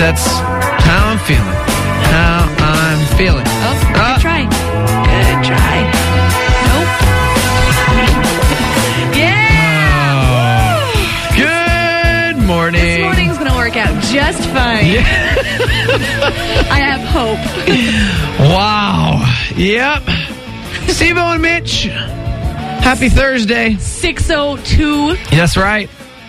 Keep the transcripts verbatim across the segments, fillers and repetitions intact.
that's how I'm feeling. How I'm feeling. Oh, good Uh, try. Good try. Nope. Yeah! Oh. Good morning. This morning's going to work out just fine. Yeah. I have hope. Wow. Yep. Steve and Mitch. Happy Thursday. six oh two That's right.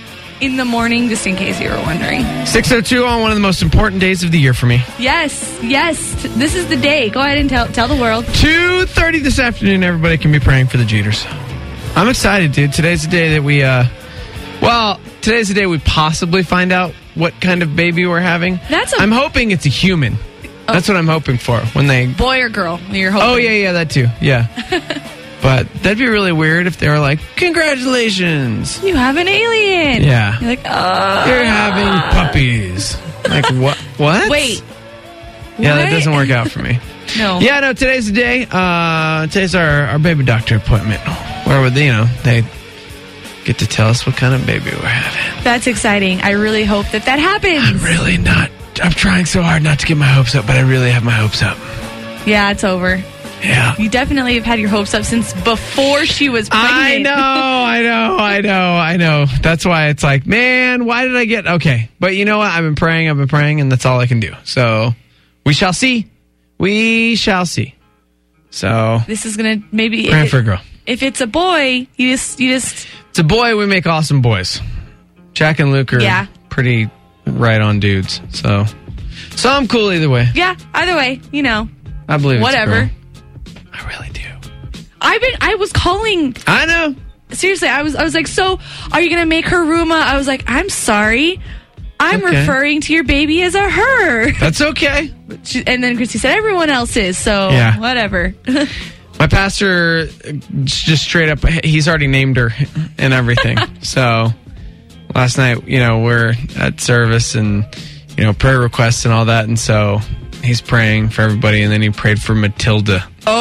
in the morning, just in case you were wondering. six oh two on one of the most important days of the year for me. Yes, yes. This is the day. Go ahead and tell tell the world. two thirty this afternoon, everybody can be praying for the Jeters. I'm excited, dude. Today's the day that we, uh, well, today's the day we possibly find out what kind of baby we're having. That's a- I'm hoping it's a human. That's what I'm hoping for when they... Boy or girl? You're hoping. Oh, yeah, yeah, that too. Yeah. But that'd be really weird if they were like, congratulations. You have an alien. Yeah. You're like, oh. You're having puppies. Like, what? What? Wait. Yeah, that What? doesn't work out for me. No. Yeah, no, today's the day. Uh, today's our, our baby doctor appointment. Where would they, you know, they get to tell us what kind of baby we're having. That's exciting. I really hope that that happens. I'm really not, I'm trying so hard not to get my hopes up, but I really have my hopes up. Yeah, it's over. Yeah. You definitely have had your hopes up since before she was pregnant. I know, I know, I know, I know. That's why it's like, man, why did I get... Okay. But you know what? I've been praying, I've been praying, and that's all I can do. So, we shall see. We shall see. So, This is going to maybe... praying if, for a girl. if it's a boy, you just... You just It's a boy, we make awesome boys. Jack and Luke are Yeah. pretty right on dudes. So, so I'm cool either way. yeah, either way, you know. I believe it's a Whatever. girl. I really do. I've been... I was calling... I know. Seriously, I was I was like, so are you going to make her Ruma? I was like, I'm sorry. I'm Okay. referring to your baby as a her. That's okay. She, and then Christy said, everyone else is, so Yeah. whatever. My pastor just straight up, he's already named her and everything. So last night, you know, we're at service and, you know, prayer requests and all that. And so he's praying for everybody. And then he prayed for Matilda.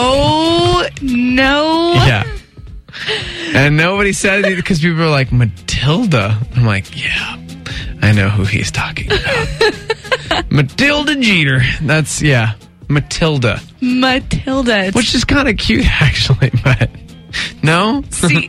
Oh, no. Yeah. And nobody said it because people were like, Matilda? I'm like, yeah, I know who he's talking about. Matilda Jeter. That's, yeah, Matilda. Matilda. Which is kind of cute, actually, but no? See,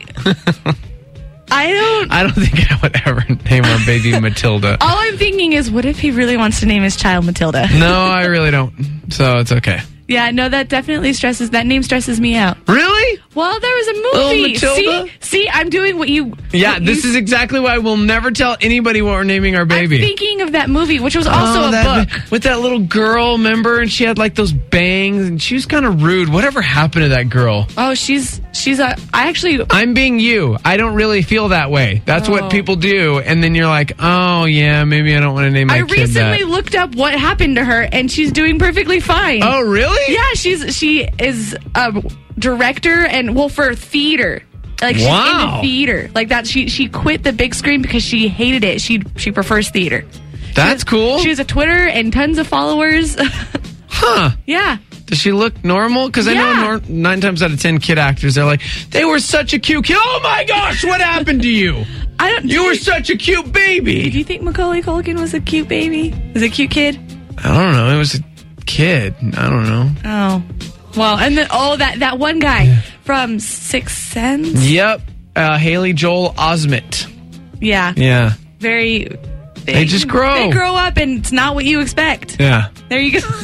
I don't... I don't think I would ever name our baby Matilda. All I'm thinking is, what if he really wants to name his child Matilda? No, I really don't. So it's okay. Yeah, no, that definitely stresses... That name stresses me out. Really? Well, there was a Little movie. Matilda? See? See, I'm doing what you... Yeah, what this you, is exactly why we'll never tell anybody what we're naming our baby. I'm thinking of that movie, which was also Oh, a that- book. with that little girl, remember? And she had like those bangs, and she was kind of rude. Whatever happened to that girl? Oh, she's... She's a... I actually... I'm being you. I don't really feel that way. That's Oh. what people do. And then you're like, oh, yeah, maybe I don't want to name my I kid recently that. looked up what happened to her, and she's doing perfectly fine. Oh, really? Yeah, she's she is a director and well for theater. Like she's Wow. into theater. Like that she she quit the big screen because she hated it. She she prefers theater. That's cool. She has a Twitter and tons of followers. Huh. Yeah. Does she look normal? Because I know Yeah. nor- nine times out of ten kid actors, they're like, they were such a cute kid. Oh my gosh, what happened to you? I don't You were such a cute Did baby. you think Macaulay Culkin was a cute baby? Was a cute kid? I don't know. It was a kid. I don't know. Oh. Well, and then oh that that one guy from Sixth Sense? Yep. Uh, Haley Joel Osment. Yeah. Yeah. Very They just grow. They grow up and it's not what you expect. Yeah. There you go.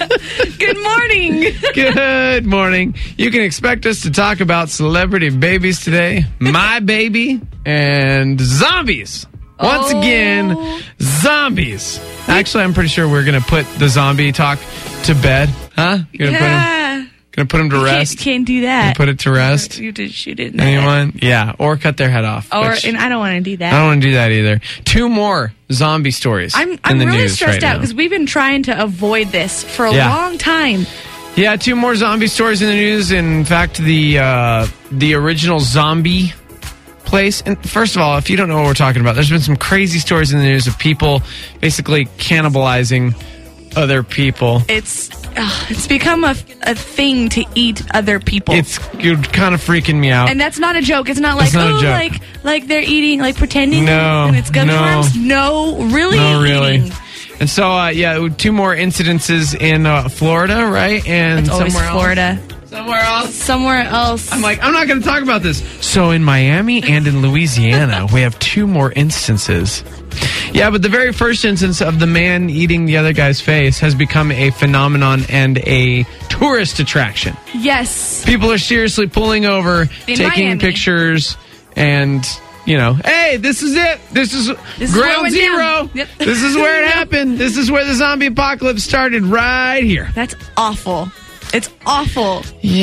Good morning. Good morning. You can expect us to talk about celebrity babies today, my baby, and zombies. Once Oh. again, zombies. Actually, I'm pretty sure we're going to put the zombie talk to bed. Huh? You're going to Yeah. put him, gonna put him to You can't, rest? can't do Gonna that. put it to rest? You did shoot it in the head. Anyone? Yeah. Or cut their head off. Or which- and I don't want to do that. I don't want to do that either. Two more zombie stories I'm in I'm the really news stressed right out now. because we've been trying to avoid this for a Yeah. long time. Yeah, two more zombie stories in the news. In fact, the uh, the original zombie place. And first of all, if you don't know what we're talking about, there's been some crazy stories in the news of people basically cannibalizing other people. It's uh, it's become a, a thing to eat other people. It's you're kind of freaking me out. and that's not a joke. It's not like It's not a oh, joke. like like they're eating, like pretending. No, and it's gummy no. worms. No, really, No, really. eating. And so, uh, yeah, two more incidences in uh, Florida, right? And It's always somewhere Florida. Else. Somewhere else. Somewhere else. I'm like, I'm not going to talk about this. So in Miami and in Louisiana, we have two more instances. Yeah, but the very first instance of the man eating the other guy's face has become a phenomenon and a tourist attraction. Yes. People are seriously pulling over, In taking Miami. pictures, and, you know, hey, this is it. This is This is where it ground went zero. down. Yep. This is where it Yep. happened. This is where the zombie apocalypse started, right here. That's awful. It's awful.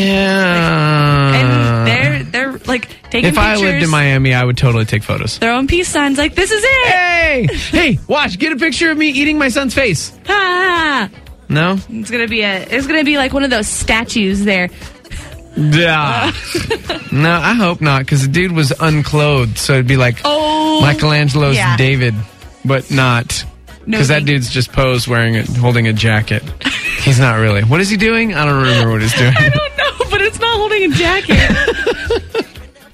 Yeah. And they're they're like taking if pictures. I lived in Miami, I would totally take photos. Throwing peace signs like, this is it. Hey, hey, watch, get a picture of me eating my son's face. Ah. No? It's gonna be a. It's gonna be like one of those statues there. Yeah. No, I hope not, because the dude was unclothed, so it'd be like Oh, Michelangelo's yeah. David, but not. No, Because that thank- dude's just posed wearing it, holding a jacket. He's not really. What is he doing? I don't remember what he's doing. I don't know, but it's not holding a jacket.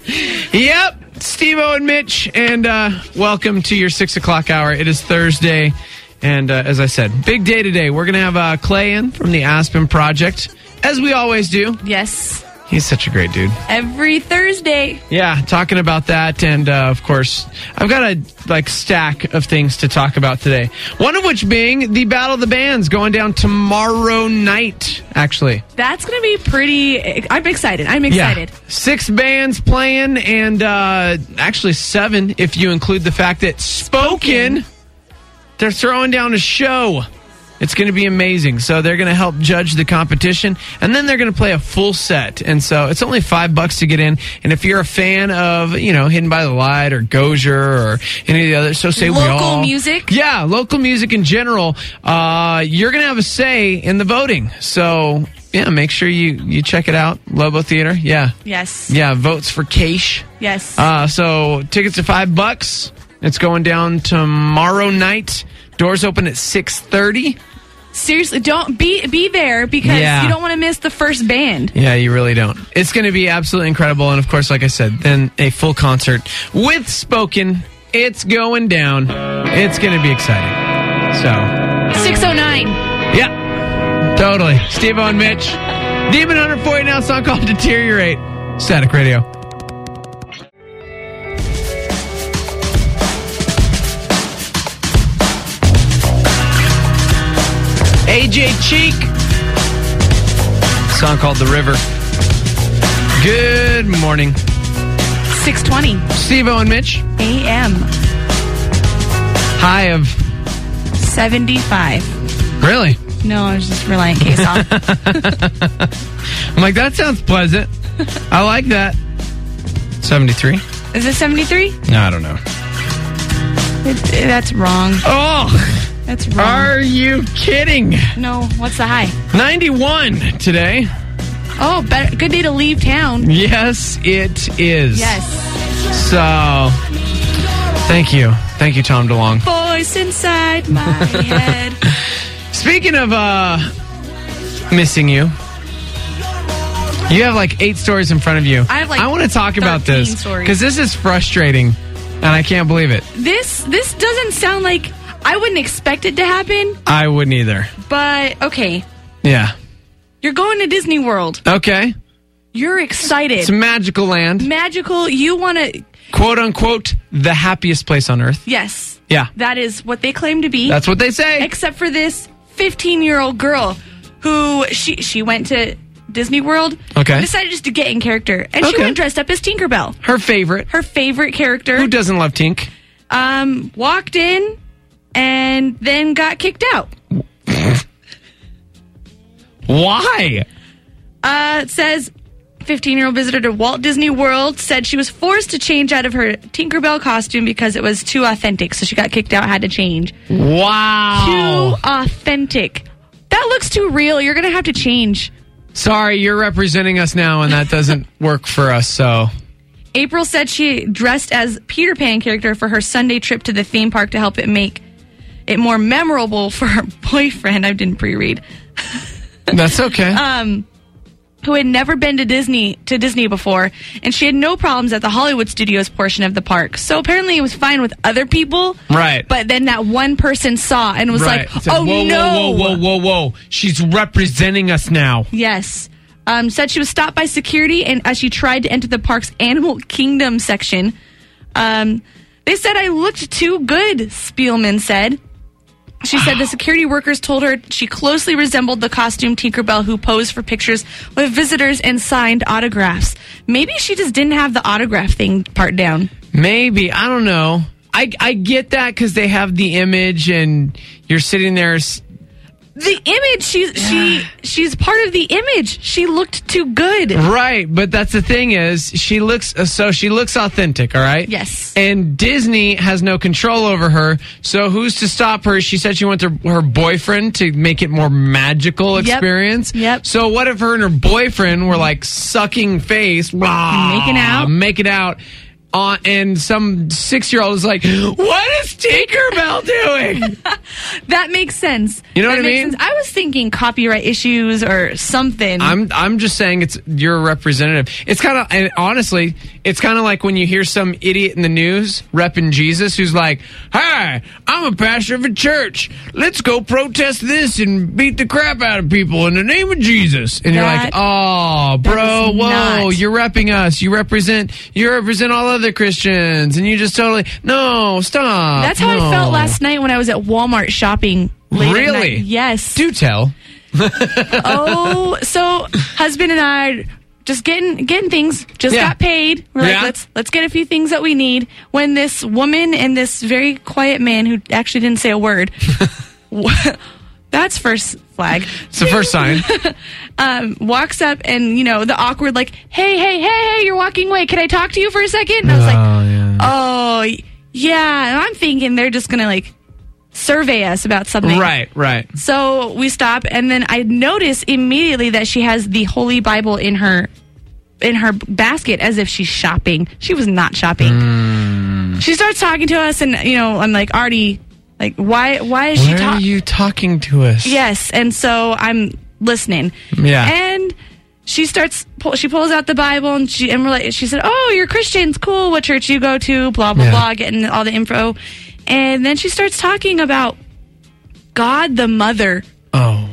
Yep, Steve-O and Mitch, and uh, welcome to your six o'clock hour. It is Thursday, and uh, as I said, big day today. We're going to have uh, Clay in from the Aspen Project, as we always do. Yes, He's such a great dude. every Thursday. Yeah, talking about that, and uh, of course, I've got a like stack of things to talk about today. One of which being the Battle of the Bands going down tomorrow night, actually. That's gonna be pretty. I'm excited. I'm excited. Yeah. Six bands playing, and uh, actually seven if you include the fact that Spoken, they're throwing down a show. It's going to be amazing. So they're going to help judge the competition, and then they're going to play a full set. And so it's only five bucks to get in. And if you're a fan of, you know, Hidden by the Light or Gozier or any of the others, so say we all. Local music? Yeah, local music in general. Uh, you're going to have a say in the voting. So, yeah, make sure you, you check it out. Lobo Theater. Yeah. Yes. Yeah, votes for Cache. Yes. Uh, so tickets are five bucks. It's going down tomorrow night. Doors open at six thirty. Seriously, don't be be there because Yeah. you don't want to miss the first band. Yeah, you really don't. It's going to be absolutely incredible. And of course, like I said, then a full concert with Spoken. It's going down. It's going to be exciting. So, six oh nine. yeah, totally. Steve-O and Mitch. Demon Hunter for you now, song called Deteriorate. Static Radio. A J Cheek. Song called The River. Good morning. six twenty Steve-O and Mitch. A M. High of. seventy-five. Really? No, I was just relying case off. I'm like, that sounds pleasant. I like that. seventy-three? Is it seventy-three? No, I don't know. It, that's wrong. Oh, That's wrong. are you kidding? No, what's the high? ninety-one today. Oh, better, good day to leave town. Yes, it is. Yes. So, thank you. Thank you, Tom DeLong. Voice inside my head. Speaking of uh, missing you, you have like eight stories in front of you. I have, like, I want to talk about thirteen this stories. because this is frustrating, and I can't believe it. This this doesn't sound like I wouldn't expect it to happen, I wouldn't either. but okay. Yeah. You're going to Disney World. Okay. You're excited. It's a magical land. Magical. You want to. Quote unquote, the happiest place on earth. Yes. Yeah. That is what they claim to be. That's what they say. Except for this fifteen-year-old girl who she she went to Disney World. Okay. Decided just to get in character, and she Okay. went dressed up as Tinkerbell, Her favorite. her favorite character. Who doesn't love Tink? Um, walked in and then got kicked out. Why? Uh, it says fifteen-year-old visitor to Walt Disney World said she was forced to change out of her Tinkerbell costume because it was too authentic, so she got kicked out, had to change. Wow. Too authentic. That looks too real. You're going to have to change. Sorry, you're representing us now, and that doesn't work for us, so. April said she dressed as Peter Pan character for her Sunday trip to the theme park to help it make it more memorable for her boyfriend. I didn't pre-read. That's okay. Um, who had never been to Disney to Disney before, and she had no problems at the Hollywood Studios portion of the park. So apparently it was fine with other people. Right. But then that one person saw and was right. like, Said, oh, whoa, no. Whoa, whoa, whoa, whoa, whoa. She's representing us now. Yes. Um, said she was stopped by security and as she tried to enter the park's Animal Kingdom section. Um, they said I looked too good, Spielman said. She said the security workers told her she closely resembled the costume Tinkerbell who posed for pictures with visitors and signed autographs. Maybe she just didn't have the autograph thing part down. Maybe. I don't know. I, I get that because they have the image and you're sitting there. The image, she's she she's part of the image. She looked too good. Right, but that's the thing is she looks so she looks authentic, all right? Yes. And Disney has no control over her, so who's to stop her? She said she wants her, her boyfriend to make it more magical experience. Yep. yep. So what if her and her boyfriend were like sucking face, rah, making out, making out? Uh, and some six-year-old is like, what is Tinkerbell doing? That makes sense. You know that what I makes mean? Sense. I was thinking copyright issues or something. I'm I'm just saying it's you're a representative. It's kind of, and honestly, it's kind of like when you hear some idiot in the news repping Jesus who's like, "Hi, I'm a pastor of a church. Let's go protest this and beat the crap out of people in the name of Jesus." And that, you're like, "Oh, bro, whoa, not. you're repping us. You represent you represent all other Christians, and you just totally no stop." That's how no. I felt last night when I was at Walmart shopping. Late Really? At night. Yes. Do tell. Oh, so husband and I are just getting getting things. Just Yeah. got paid. We're like, Yeah. let's let's get a few things that we need. When this woman and this very quiet man who actually didn't say a word. That's first flag. It's the first sign. um, walks up and, you know, the awkward, like, hey, hey, hey, hey, you're walking away. Can I talk to you for a second? And I was like, Oh, yeah. oh, yeah. And I'm thinking they're just going to, like, survey us about something. Right, right. So we stop, and then I notice immediately that she has the Holy Bible in her in her basket as if she's shopping. She was not shopping. Mm. She starts talking to us, and, you know, I'm like, already... Like, why Why is Why she are talking? you talking to us? Yes, and so I'm listening. Yeah. And she starts, pull, she pulls out the Bible, and she and we're like, she said, oh, you're Christians, cool, what church you go to, blah, blah, Yeah. blah, getting all the info. And then she starts talking about God the Mother. Oh.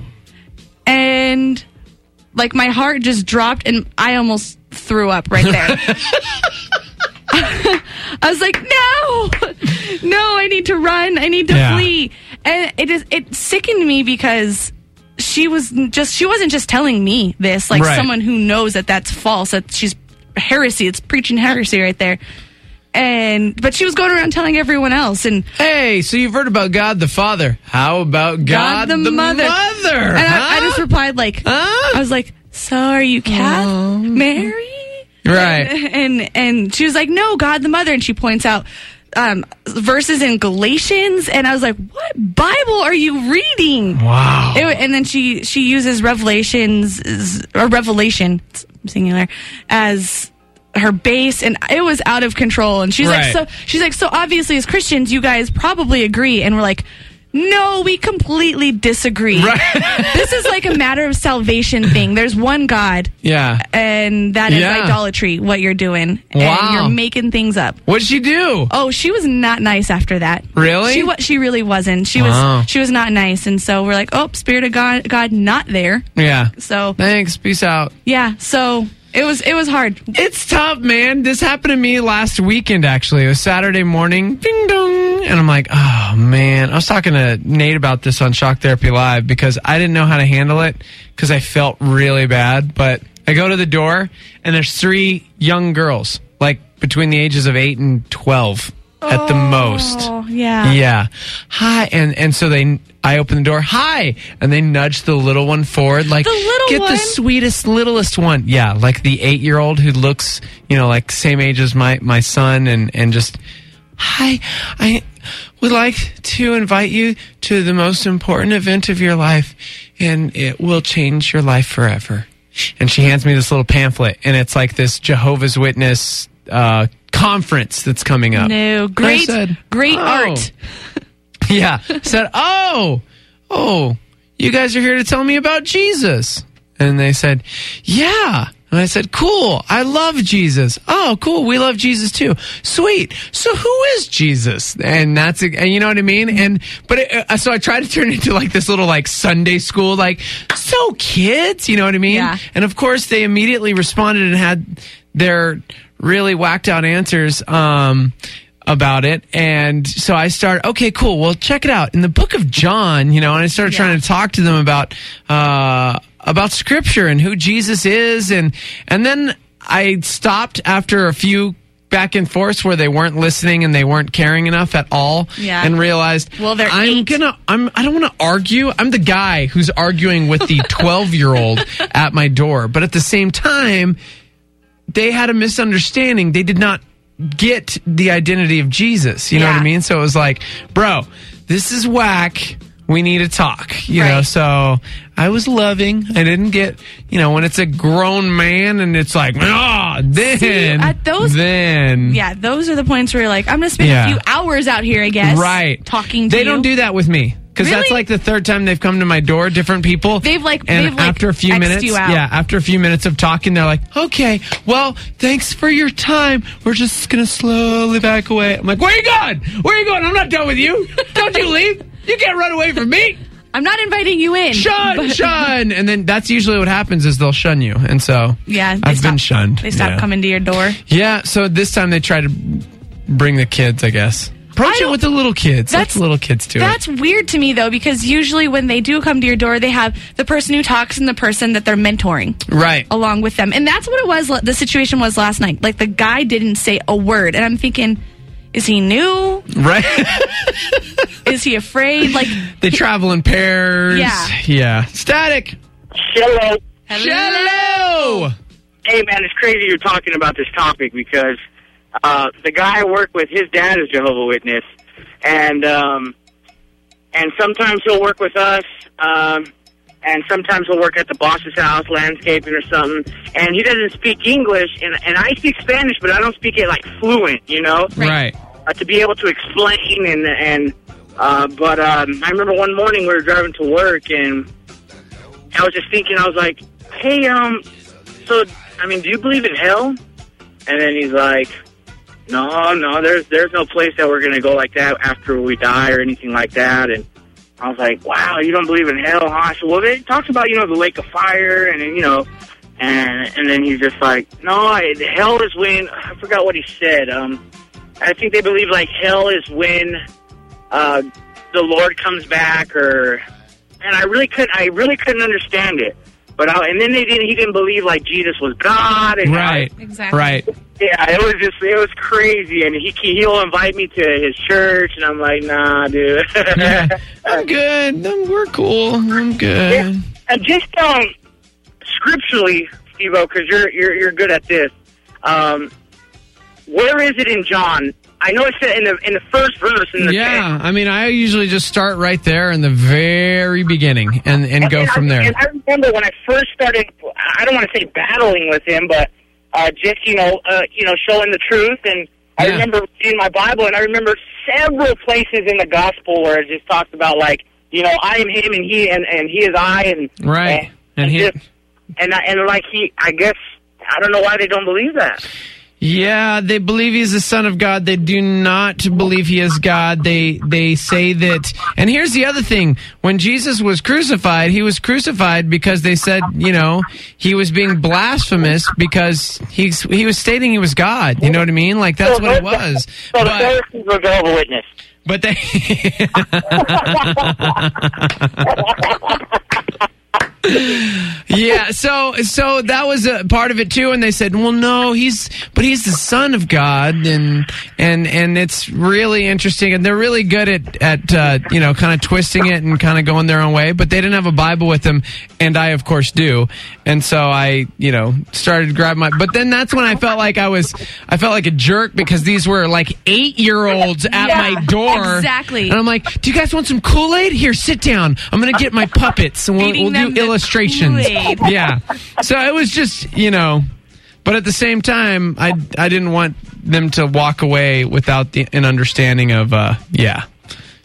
And, like, my heart just dropped, and I almost threw up right there. I was like, no, no, I need to run. I need to Yeah. flee. And it is, it sickened me because she was just, she wasn't just telling me this, like Right. someone who knows that that's false, that she's heresy. It's preaching heresy right there. And, but she was going around telling everyone else. And Hey, so you've heard about God the Father. How about God, God the Mother. Mother? And I, I Huh? just replied like, Huh? I was like, so are you Catholic, Mary? Right. And, and and she was like, no, God the Mother. And she points out um, verses in Galatians. And I was like, what Bible are you reading? Wow. It, and then she, she uses Revelations, or Revelation, singular, as her base, and it was out of control. And she's Right. like, so she's like, so obviously as Christians, you guys probably agree. And we're like, no, we completely disagree. Right. This is like a matter of salvation thing. There's one God, Yeah. and that is Yeah. idolatry, what you're doing. Wow. And you're making things up. What'd she do? Oh, she was not nice after that. Really? She wa- she really wasn't. She Wow. was she was not nice, and so we're like, oh, Spirit of God, God, not there. Yeah. So Thanks. Peace out. yeah, so it was it was hard. It's tough, man. This happened to me last weekend, actually. It was Saturday morning. Ding dong. And I'm like, oh, man. I was talking to Nate about this on Shock Therapy Live because I didn't know how to handle it because I felt really bad. But I go to the door, and there's three young girls, like between the ages of eight and twelve at the most. Oh, yeah. Yeah. Hi. And, and so they, I open the door. Hi. And they nudge the little one forward. Like, The little get one? the sweetest, littlest one. Yeah. Like the eight year old who looks, you know, like same age as my, my son and, and just, hi, I would like to invite you to the most important event of your life, and it will change your life forever. And she hands me this little pamphlet, and it's like this Jehovah's Witness, uh, conference that's coming up. No, And I great, said, great "Oh." art. Yeah. Said, oh, oh, you guys are here to tell me about Jesus. And they said, yeah. And I said, cool. I love Jesus. Oh, cool. We love Jesus too. Sweet. So who is Jesus? And that's, and you know what I mean? And, but it, uh, so I tried to turn it into like this little like Sunday school, like, so kids, you know what I mean? Yeah. And of course they immediately responded and had their really whacked out answers, um, about it. And so I started, okay, cool. Well, check it out. In the book of John, you know, and I started Yeah. trying to talk to them about, uh, about scripture and who Jesus is. And, and then I stopped after a few back and forths where they weren't listening and they weren't caring enough at all. Yeah. And realized, Well, they're I'm eight. gonna, I'm, I don't want to argue. I'm the guy who's arguing with the twelve year old at my door. But at the same time, they had a misunderstanding. They did not get the identity of Jesus. You know Yeah. what I mean? So it was like, bro, this is whack. We need to talk, you know? Right. So I was loving. I didn't get, you know, when it's a grown man and it's like, ah, then, See, at those- then. Yeah, those are the points where you're like, I'm going to spend Yeah. a few hours out here, I guess. Right. Talking to They you. don't do that with me. Because that's Really? like the third time they've come to my door, different people. They've, like- and they've, like, after a few X'd minutes, you out. yeah, after a few minutes of talking, they're like, okay, well, thanks for your time. We're just going to slowly back away. I'm like, where are you going? Where are you going? I'm not done with you. Don't you leave. You can't run away from me. I'm not inviting you in. Shun, but- shun. And then that's usually what happens is they'll shun you. And so Yeah, they I've stop, been shunned. They stop yeah. coming to your door. Yeah, so this time they try to bring the kids, I guess. Approach I it don't- with the little kids. That's, That's- the little kids to it. That's weird to me, though, because usually when they do come to your door, they have the person who talks and the person that they're mentoring Right. along with them. And that's what it was, the situation was last night. Like, the guy didn't say a word. And I'm thinking, is he new? Right. Is he afraid? Like, They travel in pairs. Yeah. Yeah. Static. Hello. Hello. Hey, man, it's crazy you're talking about this topic because uh, the guy I work with, his dad is Jehovah's Witness, and um, and sometimes he'll work with us, um, and sometimes he'll work at the boss's house, landscaping or something, and he doesn't speak English, and, and I speak Spanish, but I don't speak it, like, fluent, you know? Right. Uh, to be able to explain, and, and uh, but um, I remember one morning we were driving to work, and I was just thinking, I was like, hey, um, so, I mean, do you believe in hell? And then he's like, no, no, there's there's no place that we're going to go like that after we die or anything like that. And I was like, wow, you don't believe in hell, huh? I said, well, it talks about, you know, the lake of fire and, you know, and and then he's just like, no, I, hell is when, I forgot what he said. Um, I think they believe, like, hell is when uh, the Lord comes back or, and I really couldn't, I really couldn't understand it. But I, and then they didn't. He didn't believe like Jesus was God. And Right. I, Exactly. Right. yeah, it was just it was crazy. And he he'll invite me to his church, and I'm like, nah, dude. Yeah. I'm good. No, we're cool. I'm good. Yeah. And just um, scripturally, Steve-O, because you're you're you're good at this. Um, where is it in John? I know it's in the in the first verse. In the Yeah. I mean, I usually just start right there in the very beginning and, and go and from I, there. And I remember when I first started, I don't want to say battling with him, but uh, just, you know, uh, you know, showing the truth. And I Yeah. remember reading my Bible, and I remember several places in the gospel where it just talks about, like, you know, I am him, and he and, and he is I, and Right. and, And and, he- just, and, I- and like he, I guess I don't know why they don't believe that. Yeah, they believe he's the Son of God. They do not believe he is God. They they say that. And here's the other thing: when Jesus was crucified, he was crucified because they said, you know, he was being blasphemous because he's he was stating he was God. You know what I mean? Like that's So what it those- was. So the But Pharisees were Jehovah's Witness. but they. Yeah, so so that was a part of it too, and they said, "Well, no, he's but he's the Son of God," and and and it's really interesting, and they're really good at at uh, you know kind of twisting it and kind of going their own way. But they didn't have a Bible with them, and I of course do, and so I you know started to grab my. But then that's when I felt like I was I felt like a jerk because these were like eight year olds at Yeah, my door, exactly. and I'm like, "Do you guys want some Kool-Aid? Here, sit down. I'm gonna get my puppets, and we'll, Feeding we'll them do the illustrations." Kool-Aid. Yeah. So it was just, you know, but at the same time, I, I didn't want them to walk away without the, an understanding of, uh, yeah.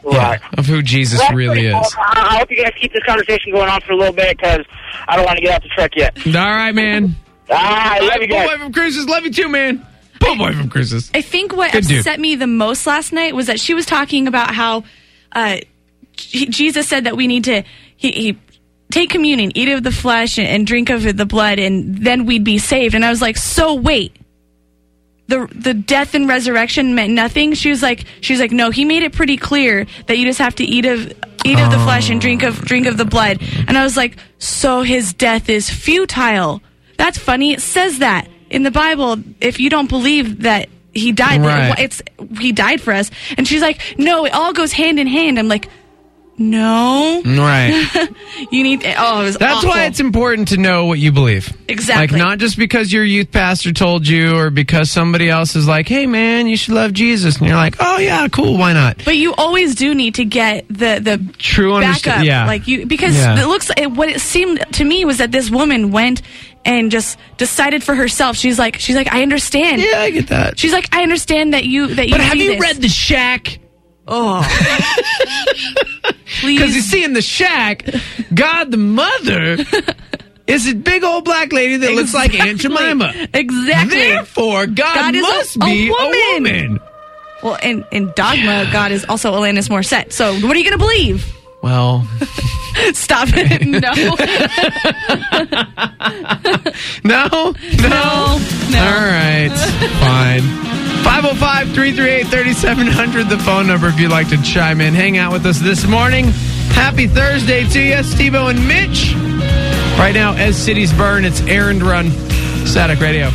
Right. Yeah, of who Jesus That's really pretty is. cool. I I hope you guys keep this conversation going on for a little bit because I don't want to get off the truck yet. All right, man. Ah, I love you guys. Boy from Cruises, love you too, man. Poor boy from Cruises. I think what Good dude. upset me the most last night was that she was talking about how uh, J- Jesus said that we need to he, he take communion, eat of the flesh, and, and drink of the blood, and then we'd be saved. And I was like, so wait, the the death and resurrection meant nothing? She was like, she was like, no, he made it pretty clear that you just have to eat of eat of the flesh and drink of drink of the blood. And I was like, so his death is futile. That's funny. It says that in the Bible. If you don't believe that he died, Right. it's he died for us. And she's like, no, it all goes hand in hand. I'm like, no, Right. you need. Oh, it was. That's awful. why it's important to know what you believe. Exactly. Like, not just because your youth pastor told you or because somebody else is like, hey, man, you should love Jesus. And you're like, oh, yeah, cool, why not? But you always do need to get the the True backup, understand. Yeah. like you because Yeah. it looks it, what it seemed to me was that this woman went and just decided for herself. She's like, she's like, I understand. yeah, I get that. She's like, I understand that you that you. But have see you this. read The Shack? Oh, please. Because you see in The Shack, God the Mother is a big old black lady that looks like Aunt Jemima. Exactly. Therefore, God, God is a- must a be a woman. woman. Well, in, in Dogma, God is also Alanis Morissette. So what are you going to believe? Well, Stop it. No. no, no, No. No. All right, fine. five oh five, three three eight, three seven zero zero, the phone number if you'd like to chime in. Hang out with us this morning. Happy Thursday to you, Steve-O and Mitch. Right now, as cities burn, it's Errand Run, Static Radio.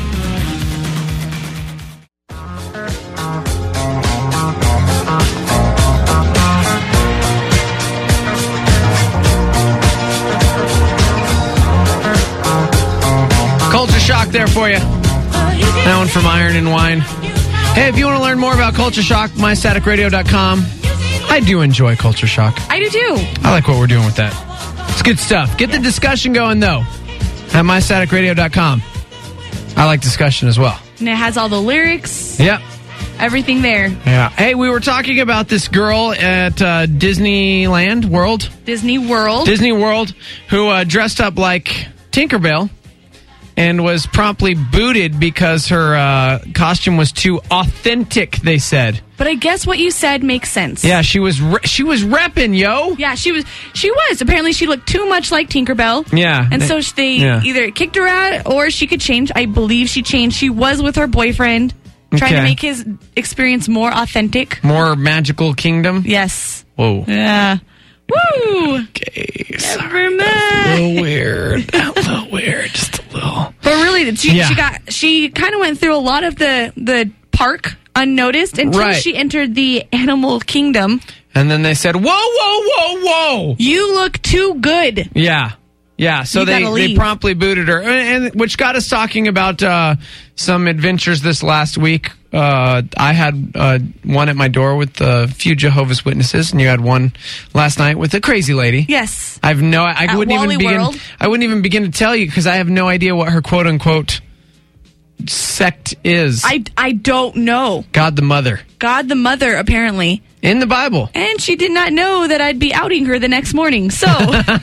Culture Shock there for you. That one from Iron and Wine. Hey, if you want to learn more about Culture Shock, my static radio dot com. I do enjoy Culture Shock. I do too. I like what we're doing with that. It's good stuff. Get the discussion going, though, at my static radio dot com. I like discussion as well. And it has all the lyrics, Yep. everything there. Yeah. Hey, we were talking about this girl at uh, Disneyland World, Disney World. Disney World, who uh, dressed up like Tinkerbell and was promptly booted because her uh, costume was too authentic, they said. But I guess what you said makes sense. Yeah, she was re- she was repping, yo. Yeah, she was. She was. Apparently, she looked too much like Tinkerbell. Yeah. And They- so they yeah. either kicked her out or she could change. I believe she changed. She was with her boyfriend, trying to Okay. make his experience more authentic. More magical kingdom. Yes. Whoa. Yeah. Woo! Okay. Never A mind. little weird. A little weird. Just a little. But really, she, Yeah. she got. She kind of went through a lot of the the park unnoticed until Right. she entered the animal kingdom. And then they said, whoa, whoa, whoa, whoa. You look too good. Yeah. Yeah, so You they, gotta they leave. promptly booted her, and, and which got us talking about uh, some adventures this last week. Uh, I had uh, one at my door with a few Jehovah's Witnesses, and you had one last night with a crazy lady. Yes. I've no, I At wouldn't Wally even begin. World? I wouldn't even begin to tell you because I have no idea what her quote unquote sect is. I, I don't know. God the Mother God the Mother, apparently. in the Bible. And she did not know that I'd be outing her the next morning. So,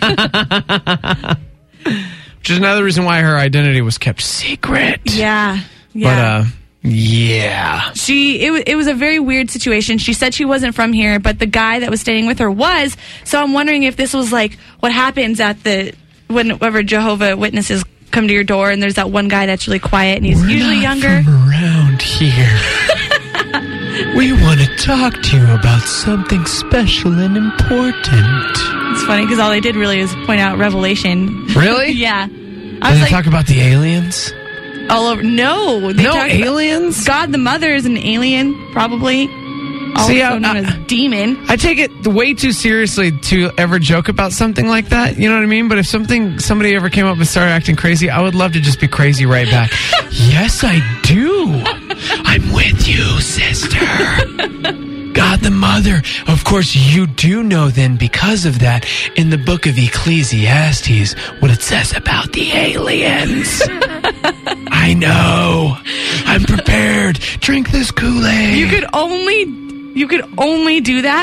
Which is another reason why her identity was kept secret. yeah. But Yeah. uh, yeah. she, it, wa- it was a very weird situation. She said she wasn't from here, but the guy that was staying with her was. So I'm wondering if this was like what happens at the, whenever Jehovah Witnesses come to your door and there's that one guy that's really quiet and he's We're usually not younger. from around here. We want to talk to you about something special and important. It's funny because all they did really is point out Revelation. Really? Yeah. I Did was they like, talk about the aliens? all over. No. They No talked about- aliens? God the Mother is an alien, probably. Also See, I- known I- as demon. I take it way too seriously to ever joke about something like that. You know what I mean? But if something somebody ever came up and started acting crazy, I would love to just be crazy right back. Yes, I do. I'm with you, sister. God the Mother. Of course, you do know then, because of that, in the book of Ecclesiastes, what it says about the aliens. I know. I'm prepared. Drink this Kool-Aid. You could only you could only do that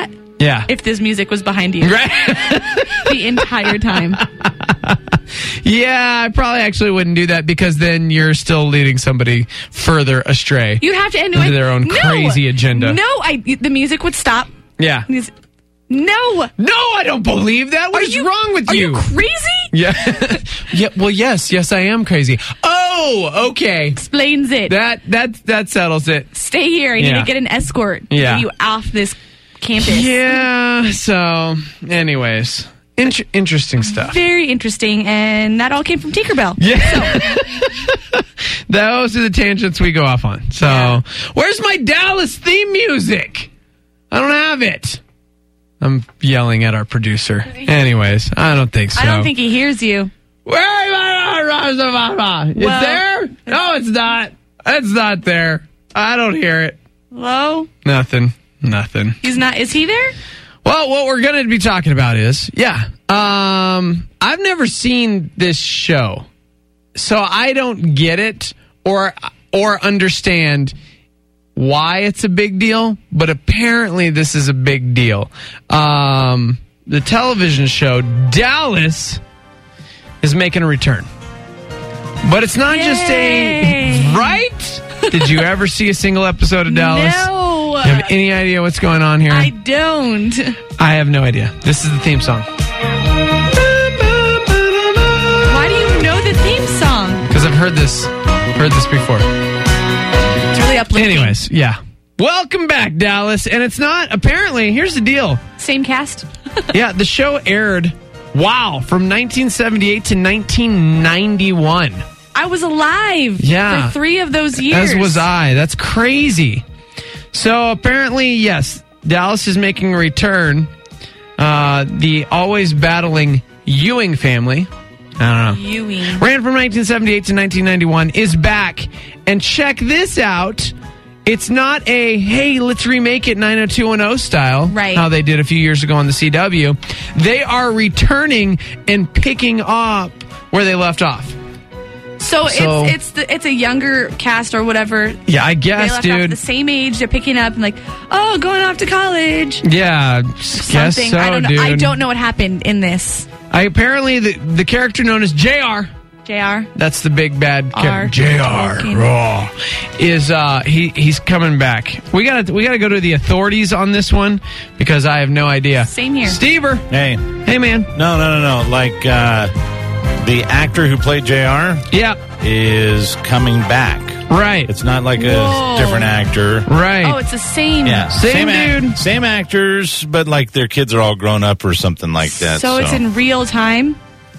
Yeah. if this music was behind you Right? the entire time. Yeah, I probably actually wouldn't do that because then you're still leading somebody further astray. You have to end Into with their own no, crazy agenda. No, I. The music would stop. Yeah. Mus- No. No, I don't believe that. What Are is you- wrong with Are you? you crazy? Yeah. Yeah. Well, yes, yes, I am crazy. Oh, okay. Explains it. That that that settles it. Stay here. I need Yeah. to get an escort to Yeah. get you off this campus. Yeah. So, anyways, int- interesting stuff. Very interesting, and that all came from Tinkerbell. Yeah. Those are the tangents we go off on. So, Yeah. where's my Dallas theme music? I don't have it. I'm yelling at our producer. Anyways, I don't think so. I don't think he hears you. Where is my It's Well- there? No, it's not. It's not there. I don't hear it. Hello? Nothing. Nothing. He's not. Is he there? Well, what we're going to be talking about is, yeah, um, I've never seen this show, so I don't get it or or understand why it's a big deal. But apparently, this is a big deal. Um, the television show Dallas is making a return, but it's not just Yay. a right. Did you ever see a single episode of Dallas? No. You have any idea what's going on here? I don't. I have no idea. This is the theme song. Why do you know the theme song? Because I've heard this heard this before. It's really uplifting. Anyways, yeah. Welcome back, Dallas. And it's not, apparently, here's the deal. Same cast? Yeah, the show aired, wow, from nineteen seventy-eight to nineteen ninety-one. I was alive Yeah. for three of those years. As was I. That's crazy. So apparently, yes, Dallas is making a return. Uh, the always battling Ewing family, I don't know, Ewing. ran from nineteen seventy-eight to nineteen ninety-one, is back. And check this out. It's not a, hey, let's remake it nine oh two one oh style, Right. how they did a few years ago on the C W. They are returning and picking up where they left off. So, So- it's it's the, it's a younger cast or whatever. Yeah, I They guess, left off dude. the same age. They're picking up and like, oh, going off to college. Yeah, guess Something. so, I don't know. dude. I don't know what happened in this. I apparently the the character known as J R. J R. That's the big bad R. character. J R. Okay. Raw is uh he he's coming back. We got to we got to go to the authorities on this one because I have no idea. Same here. Stever. Hey, Hey man. no, no, no, no. Like uh, the actor who played J R Yeah. is coming back. Right. It's not like a Whoa. different actor. Right. Oh, it's the same. Yeah, Same ac- dude. same actors, but like their kids are all grown up or something like that. So, it's in real time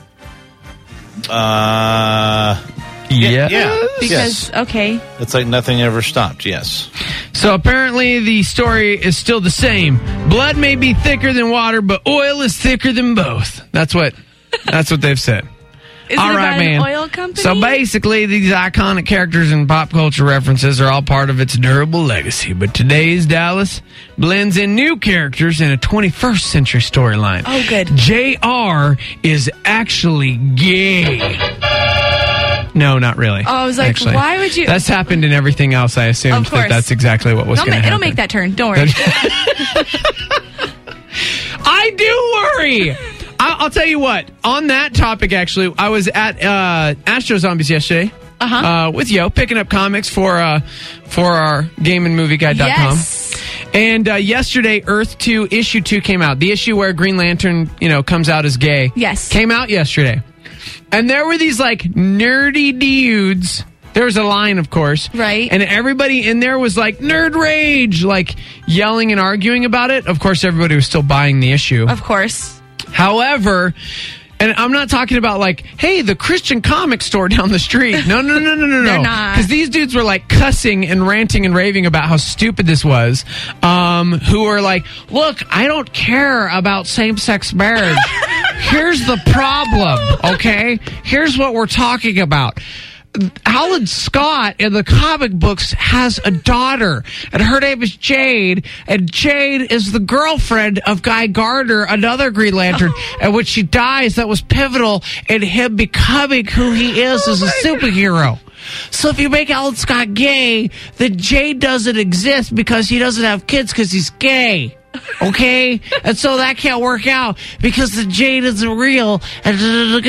uh, yeah. yeah, because yes. okay. It's like nothing ever stopped. Yes. So apparently the story is still the same. Blood may be thicker than water, but oil is thicker than both. That's what that's what they've said. Is All it right, about man. an oil company? So basically, these iconic characters and pop culture references are all part of its durable legacy. But today's Dallas blends in new characters in a twenty-first century storyline. Oh, good. J R is actually gay. No, not really. Oh, I was like, actually. why would you- That's happened in everything else. I assumed Of that course. that's exactly what was It'll, going ma- to it'll happen. make that turn. Don't worry. I do worry. I'll, I'll tell you what. On that topic, actually, I was at uh, Astro Zombies yesterday Uh-huh. uh, with Yo, picking up comics for uh, for our game and movie guide dot com. Yes. And uh, yesterday, Earth two issue two came out. The issue where Green Lantern, you know, comes out as gay. Yes. Came out yesterday. And there were these like nerdy dudes. There was a line, of course. Right. And everybody in there was like, nerd rage, like yelling and arguing about it. Of course, everybody was still buying the issue. Of course. However, and I'm not talking about like, hey, the Christian comic store down the street. No, no, no, no, no, no. They're not. Because these dudes were like cussing and ranting and raving about how stupid this was. Um, who were like, look, I don't care about same-sex marriage. Here's the problem, okay? Here's what we're talking about. Alan Scott in the comic books has a daughter, and her name is Jade, and Jade is the girlfriend of Guy Gardner, another Green Lantern, and when she dies, that was pivotal in him becoming who he is as a superhero. So if you make Alan Scott gay, then Jade doesn't exist because he doesn't have kids because he's gay. Okay? And so that can't work out because the jade isn't real. That's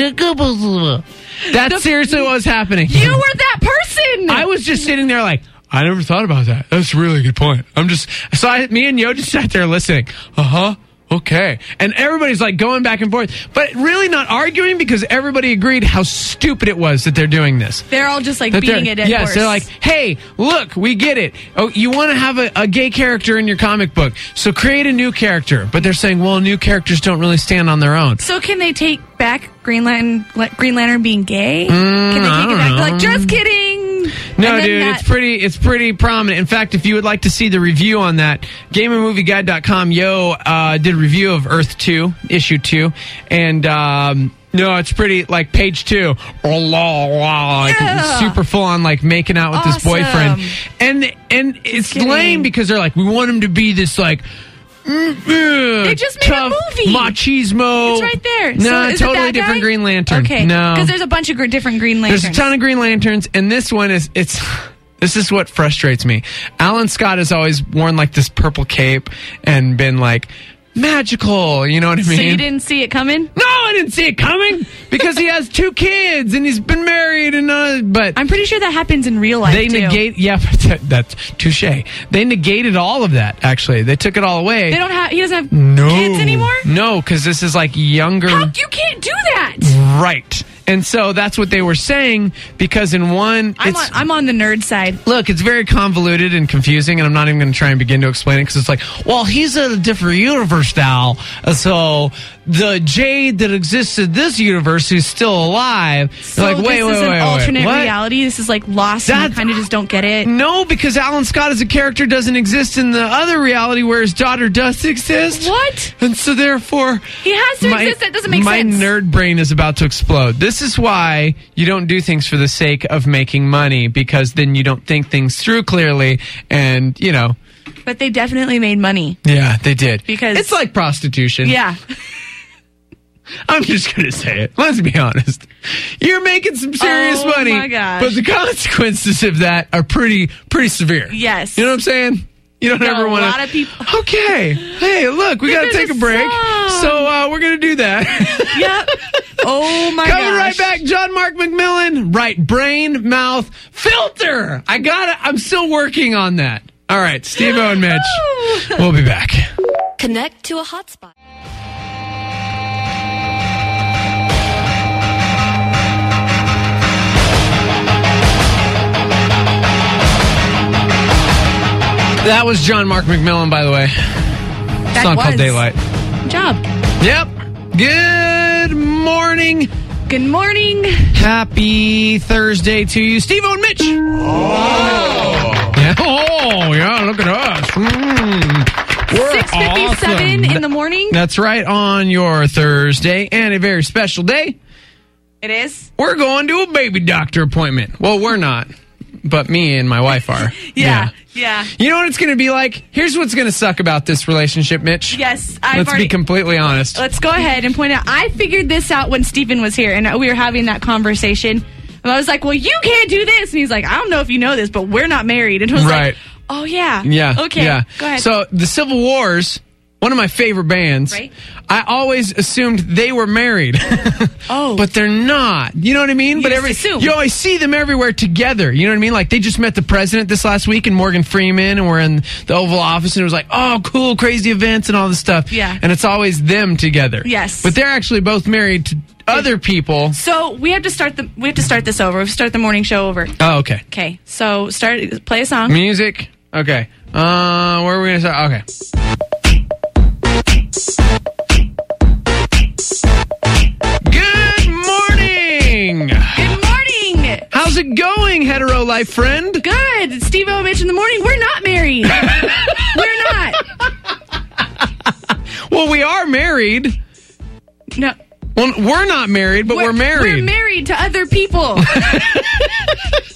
seriously what was happening. You were that person. I was just sitting there like, I never thought about that. That's a really good point. I'm just, so I, me and Yo just sat there listening. Uh-huh. Okay. And everybody's like going back and forth, but really not arguing because everybody agreed how stupid it was that they're doing this. They're all just like That beating they're- a dead yes, horse. they're like, hey, look, we get it. Oh, you want to have a, a gay character in your comic book, so create a new character. But they're saying, well, new characters don't really stand on their own. So can they take back Green Lantern, Green Lantern being gay? Mm, can they I take it don't back? know. Like, just kidding. No, And then dude, that- it's pretty it's pretty prominent. In fact, if you would like to see the review on that, game and movie guide dot com, Yo uh, did a review of Earth two, issue two, and um, no, it's pretty, like, page two. Oh, la, la, like, Yeah. super full on, like, making out with this Awesome. boyfriend. And and it's kidding. lame because they're like, we want him to be this, like, They just made a tough movie. machismo. It's right there. No, So is it totally that different guy? Green Lantern. Okay. No. Because there's a bunch of gr- different Green Lanterns. There's a ton of Green Lanterns, and this one is, it's, this is what frustrates me. Alan Scott has always worn, like, this purple cape and been, like, magical, you know what I mean? So you didn't see it coming? No, I didn't see it coming, because he has two kids, and he's been married, and, uh, but... I'm pretty sure that happens in real life, They too. negate, yeah, but that, that's touche. They negated all of that, actually. They took it all away. They don't have, he doesn't have no. kids anymore? No, because this is, like, younger... How, you can't do that! Right. And so that's what they were saying, because in one, I'm it's, on, I'm on the nerd side. look, it's very convoluted and confusing, and I'm not even going to try and begin to explain it, because it's like, well, he's in a different universe now, so the Jade that exists in this universe is still alive. So They're like, wait, this wait, is wait, an wait, alternate what? reality. This is like Lost, and you That's- kind of just don't get it. No, because Alan Scott as a character doesn't exist in the other reality where his daughter does exist. What? And so therefore, He has to my, exist. That doesn't make my sense. nerd brain is about to explode. This is why you don't do things for the sake of making money, because then you don't think things through clearly, and, you know, But they definitely made money. yeah, they did. Because- it's like prostitution. Yeah. I'm just going to say it. Let's be honest. You're making some serious Oh, money, my gosh. but the consequences of that are pretty pretty severe. Yes. You know what I'm saying? You don't Got ever a want to. lot of people- Okay. Hey, look, we got to There's take a a break. song. So uh, we're going to do that. Yep. Oh my Coming gosh. right back, John Mark McMillan. Right, brain, mouth, filter. I got it. I'm still working on that. All right, Steve-O and Mitch. We'll be back. Connect to a hotspot. That was John Mark McMillan, by the way. That Song called was. Daylight. Good job. Yep. Good morning. Good morning. Happy Thursday to you, Steve-O and Mitch. Oh. Yeah. Oh, yeah, look at us. Mm. We're six fifty-seven awesome. in the morning. That's right, on your Thursday, and a very special day. It is. We're going to a baby doctor appointment. Well, we're not, but me and my wife are. Yeah. Yeah. You know what it's going to be like? Here's what's going to suck about this relationship, Mitch. Yes. I've Let's already, be completely honest. Let's go ahead and point out. I figured this out when Stephen was here, and we were having that conversation. And I was like, "Well, you can't do this," and he's like, "I don't know if you know this, but we're not married." And I was Right. like, "Oh yeah, Yeah. okay, Yeah. go ahead." So the Civil Wars, one of my favorite bands. Right. I always assumed they were married. Oh. But they're not. You know what I mean? You but just every assume. you always see them everywhere together. You know what I mean? Like they just met the president this last week and Morgan Freeman, and we're in the Oval Office, and it was like, oh, cool, crazy events and all this stuff. Yeah. And it's always them together. Yes. But they're actually both married to other people. So we have to start the we have to start this over. We have to start the morning show over. Oh, okay. Okay, so start play a song. Music. Okay. Uh, where are we gonna start? Okay. Good morning. Good morning. How's it going, hetero life friend? Good. Steve O Mitch in the morning. We're not married. We're not. Well, we are married. No. Well, we're not married, but we're, married. We're married to other people.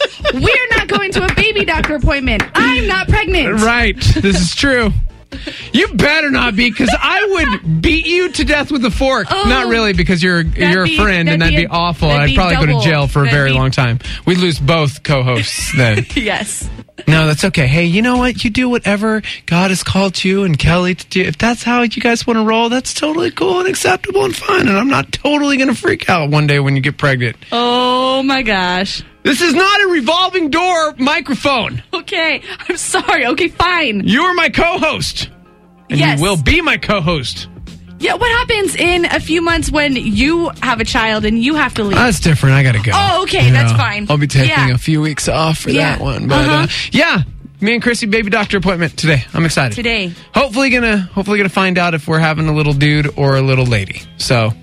We're not going to a baby doctor appointment. I'm not pregnant. Right. This is true. You better not be, because I would beat you to death with a fork. Oh, not really, because you're you're a be- friend, and that'd that'd be be a- awful. that'd I'd be probably go double. to jail for a That'd very be- long time. We'd lose both co-hosts then. Yes. No, that's okay. Hey, you know what? You do whatever God has called you and Kelly to do. If that's how you guys want to roll, that's totally cool and acceptable and fine. And I'm not totally going to freak out one day when you get pregnant. Oh my gosh. This is not a revolving door microphone. Okay. I'm sorry. Okay, fine. You are my co-host. And Yes. you will be my co-host. Yeah, what happens in a few months when you have a child and you have to leave? That's different. I got to go. Oh, okay, You that's know, fine. I'll be taking Yeah. a few weeks off for Yeah. that one. But Uh-huh. uh, yeah, me and Chrissy, baby doctor appointment today. I'm excited. Today. Hopefully gonna hopefully gonna find out if we're having a little dude or a little lady. So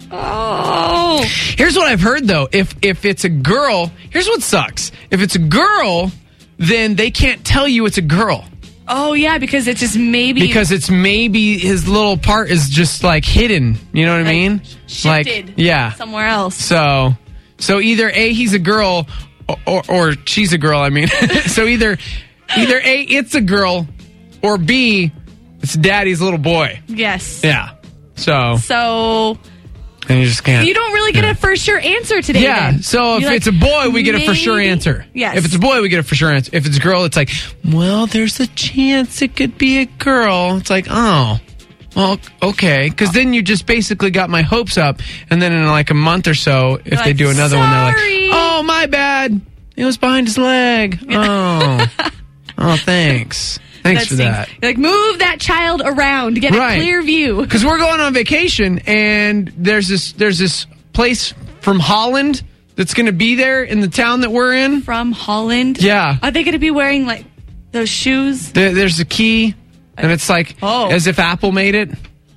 Oh. here's what I've heard though. If if it's a girl, here's what sucks. If it's a girl, then they can't tell you it's a girl. Oh, yeah, because it's just maybe. Because it's maybe his little part is just like hidden. You know what I like, mean? shifted Like yeah. somewhere else. So so either A, he's a girl, or, or, or she's a girl, I mean. So either either A, it's a girl, or B, it's daddy's little boy. Yes. Yeah. So So and you just can't. you don't really get yeah. a for sure answer today. Yeah, then. so if You're like, it's a boy, we get a for sure maybe- answer. Yes. If it's a boy, we get a for sure answer. If it's a girl, it's like, well, there's a chance it could be a girl. It's like, oh, well, okay. Because then you just basically got my hopes up. And then in like a month or so, if You're they like, do another one, they're "Sorry." like, oh, my bad. It was behind his leg. Oh, oh, thanks. Thanks for stinks. that. You're like, move that child around to get Right. a clear view. Because we're going on vacation, and there's this there's this place from Holland that's going to be there in the town that we're in. From Holland. Yeah. Are they going to be wearing like those shoes? There, there's a key, and it's like Oh. as if Apple made it.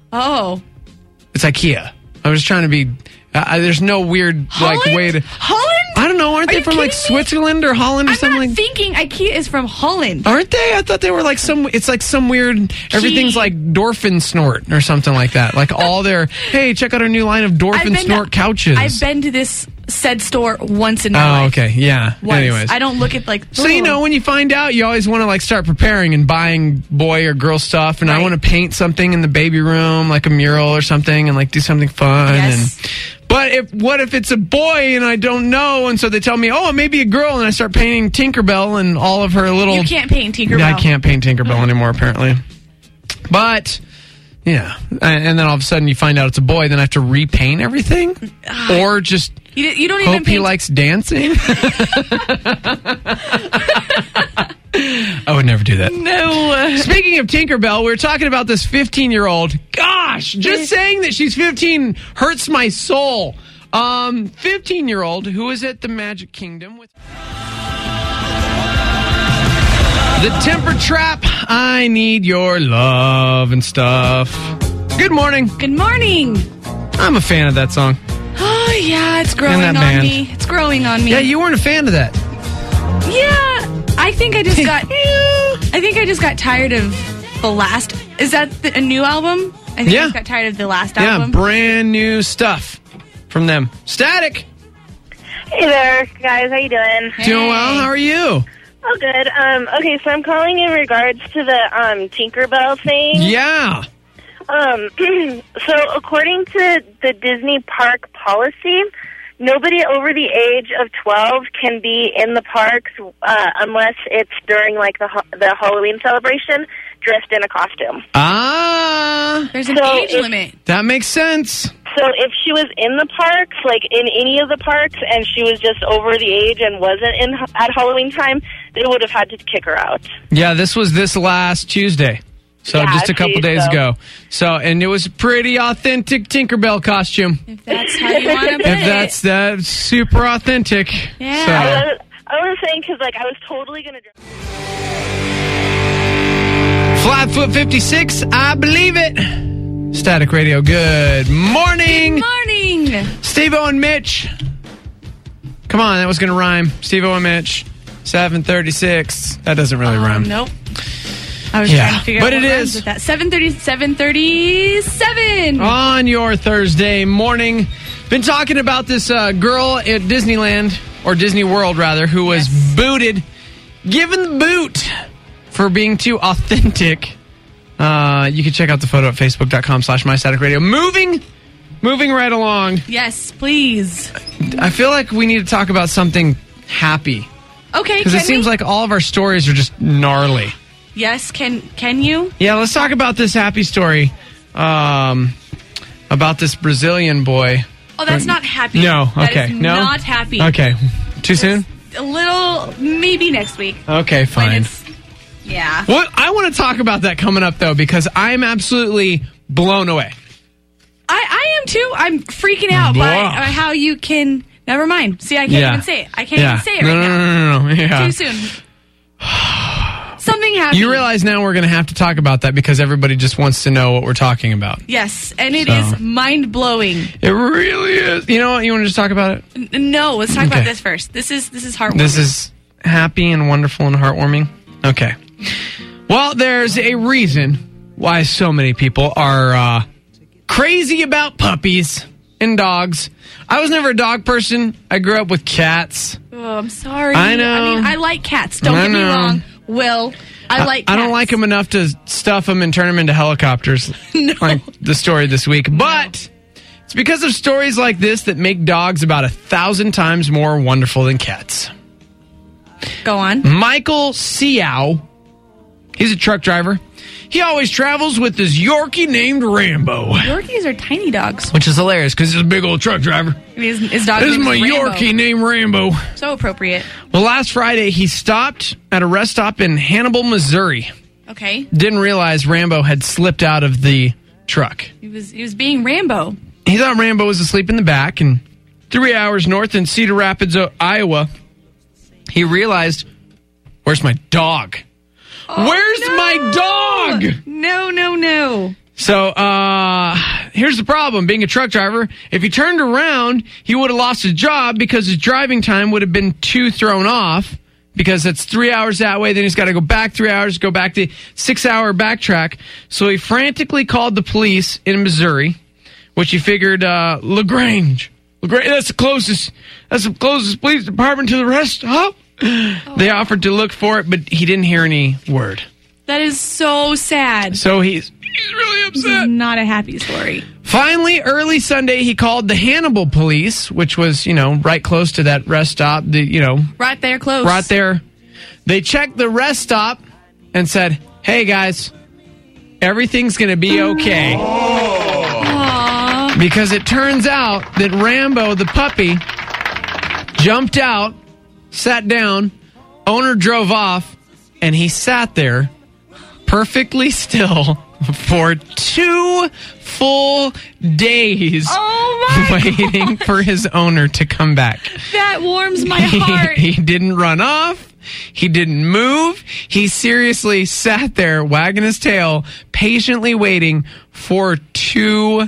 Oh. It's IKEA. I was trying to be. Uh, there's no weird Holland? like way to. Holland? I don't know. Aren't Are they you from like kidding me? Switzerland or Holland or I'm something? not like thinking IKEA is from Holland. Aren't they? I thought they were like some. It's like some weird. Everything's Key. like Dorfin Snort or something like that. Like all their. Hey, check out our new line of I've Dorfin been Snort to, couches. I've been to this said store once in my Oh, life. okay. Yeah. Once. Anyways. I don't look at like. So, you "Ooh." know, when you find out, you always want to, like, start preparing and buying boy or girl stuff. And I Right. want to paint something in the baby room, like a mural or something, and, like, do something fun. Yes. And But if what if it's a boy and I don't know, and so they tell me, oh, it may be a girl, and I start painting Tinkerbell and all of her little... You can't paint Tinkerbell. Yeah, I can't paint Tinkerbell anymore, apparently. But... Yeah, and and then all of a sudden you find out it's a boy, then I have to repaint everything? Or just You, you don't even hope he paint. likes dancing? I would never do that. No. Speaking of Tinkerbell, we were talking about this fifteen-year-old. Gosh, just saying that she's fifteen hurts my soul. Um, fifteen-year-old who is at the Magic Kingdom with... The Temper Trap, I need your love and stuff. Good morning. Good morning. I'm a fan of that song. Oh yeah, it's growing that on band. me. It's growing on me. Yeah, you weren't a fan of that. Yeah, I think I just got. I think I just got tired of the last. Is that the, a new album? I think Yeah. I just got tired of the last Yeah, album. brand new stuff from them. Static. Hey there, guys. How you doing? Doing well. How are you? Oh, good. Um, okay, so I'm calling in regards to the um, Tinkerbell thing. Yeah. Um, so according to the Disney park policy, nobody over the age of twelve can be in the parks uh, unless it's during like the ho- the Halloween celebration, dressed in a costume. Ah, There's an So age if- limit. that makes sense. So if she was in the parks, like in any of the parks, and she was just over the age and wasn't in at Halloween time, they would have had to kick her out. Yeah, this was this last Tuesday. So Yeah, just a couple geez, days so- ago. So, and it was a pretty authentic Tinkerbell costume. If that's how you want to put If it. that's that's super authentic. Yeah. So- I was, I was saying because like I was totally gonna. Flatfoot fifty-six, I believe it. Static Radio, good morning. Good morning. Steve-O and Mitch. Come on, that was going to rhyme. Steve-O and Mitch, seven thirty-six. That doesn't really Um, rhyme. nope. I was Yeah, trying to figure but out what it rhymes is. with that. seven thirty, seven thirty-seven. On your Thursday morning, been talking about this uh, girl at Disneyland, or Disney World rather, who was Yes. booted, given the boot for being too authentic Uh, you can check out the photo at facebook.com slash my static radio. Moving, moving right along. Yes, please. I feel like we need to talk about something happy. Okay, Because it seems we? like all of our stories are just gnarly. Yes, can can you? Yeah, let's talk about this happy story um, about this Brazilian boy. Oh, that's not happy. No, That okay. is no? not happy. Okay. Too soon? A little, maybe next week. Okay, When fine. it's- Yeah. What I want to talk about that coming up, though, because I'm absolutely blown away. I, I am too. I'm freaking out by Blah. uh, how you can. Never mind. See, I can't Yeah. even say it. I can't Yeah. even say it no, right no, now. no, no, no, no. Yeah. Too soon. Something happened. You realize now we're going to have to talk about that because everybody just wants to know what we're talking about. Yes, and it So. is mind blowing. It really is. You know what? You want to just talk about it? No, let's talk Okay. about this first. This is this is heartwarming. This is happy and wonderful and heartwarming. Okay. Well, there's a reason why so many people are uh, crazy about puppies and dogs. I was never a dog person. I grew up with cats. Oh, I'm sorry. I know. I mean, I like cats. Don't I get me know. wrong. Will, I like I cats. don't like them enough to stuff them and turn them into helicopters. No. Like the story this week. But it's because of stories like this that make dogs about a thousand times more wonderful than cats. Go on. Michael Seow, he's a truck driver. He always travels with his Yorkie named Rambo, Yorkies are tiny dogs. which is hilarious because he's a big old truck driver. His, his dog This is name my Rambo. Yorkie named Rambo. So appropriate. Well, last Friday, he stopped at a rest stop in Hannibal, Missouri. Okay. Didn't realize Rambo had slipped out of the truck. He was he was being Rambo. He thought Rambo was asleep in the back, and three hours north in Cedar Rapids, O- Iowa, he realized, where's my dog? Where's no! my dog? No, no, no. So, uh, here's the problem. Being a truck driver, if he turned around, he would have lost his job because his driving time would have been too thrown off because it's three hours that way. Then he's got to go back three hours, go back the six hour backtrack. So he frantically called the police in Missouri, which he figured, uh, LaGrange. LaGrange, that's the closest, that's the closest police department to the rest stop. Oh. They offered to look for it, but he didn't hear any word. That is so sad. So he's, he's really upset. Not a happy story. Finally, early Sunday, he called the Hannibal police, which was, you know, right close to that rest stop. The, you know, Right there, close. right there. They checked the rest stop and said, "Hey guys, everything's going to be okay." Aww. Because it turns out that Rambo, the puppy, jumped out, sat down, owner drove off, and he sat there perfectly still for two full days Oh my waiting for his owner to come back. That warms my heart. He, he didn't run off. He didn't move. He seriously sat there wagging his tail, patiently waiting for two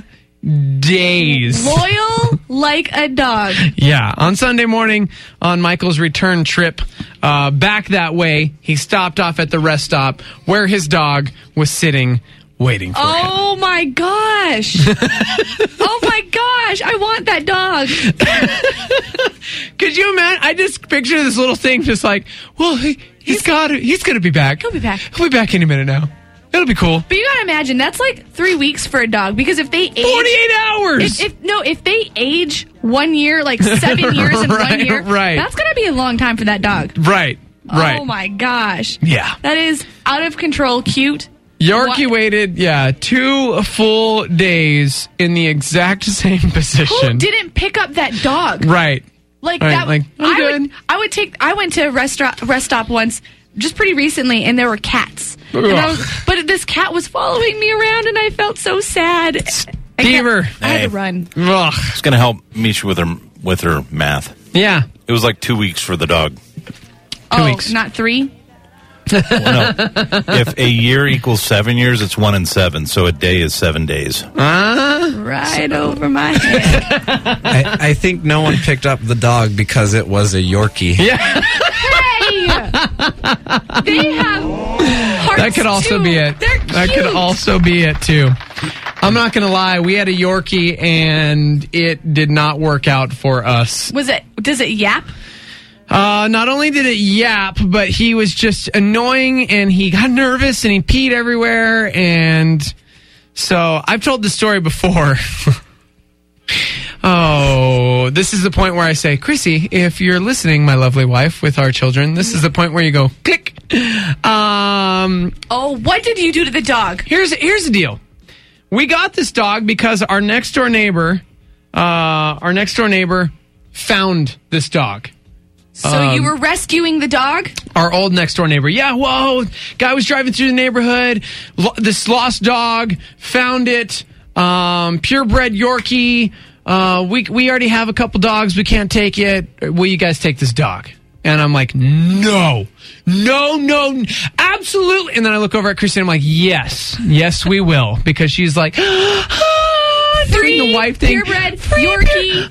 days. Loyal like a dog. Yeah. On Sunday morning, on Michael's return trip uh, back that way, he stopped off at the rest stop where his dog was sitting waiting for him. Oh my gosh. Oh my gosh. I want that dog. Could you imagine? I just picture this little thing just like, well, he, he's got to, he's going to be back. He'll be back. He'll be back any minute now. It'll be cool. But you gotta imagine, that's like three weeks for a dog. Because if they age... forty-eight hours! If, if no, if they age one year, like seven years in Right, one year, right. that's gonna be a long time for that dog. Right, right. Oh my gosh. Yeah. That is out of control cute. Yorkie What- waited, yeah, two full days in the exact same Who position. didn't pick up that dog? Right. Like Right, that. like, I'm I good. would. I would take. I went to a restaurant rest stop once, just pretty recently, and there were cats. And I was, but this cat was following me around, and I felt so sad. I kept- Stever. I had Hey. to run. Ugh. It's going to help Misha with her with her math. Yeah. It was like two weeks for the dog. oh, weeks. not three. Well, no. If a year equals seven years, it's one and seven. So a day is seven days. Right over my head. I, I think no one picked up the dog because it was a Yorkie. Yeah. Hey, they have hearts That could also too. be it. They're That could cute. also be it, too. I'm not going to lie. We had a Yorkie, and it did not work out for us. Was it? Does it yap? Uh, not only did it yap, but he was just annoying, and he got nervous, and he peed everywhere. And so I've told this story before. Oh, this is the point where I say, Chrissy, if you're listening, my lovely wife, with our children, this is the point where you go, click. Um, Oh, what did you do to the dog? here's here's the deal. We got this dog because our next door neighbor, uh, our next door neighbor found this dog. So Um, you were rescuing the dog? Our old next door neighbor. Yeah, whoa. Guy was driving through the neighborhood. Lo- this lost dog, found it. Um, purebred Yorkie. Uh, we we already have a couple dogs. We can't take it. Will you guys take this dog? And I'm like, no, no, no, absolutely. And then I look over at Christine. I'm like, yes, yes, we will, because she's like, ah, doing the wife thing. Purebred Yorkie.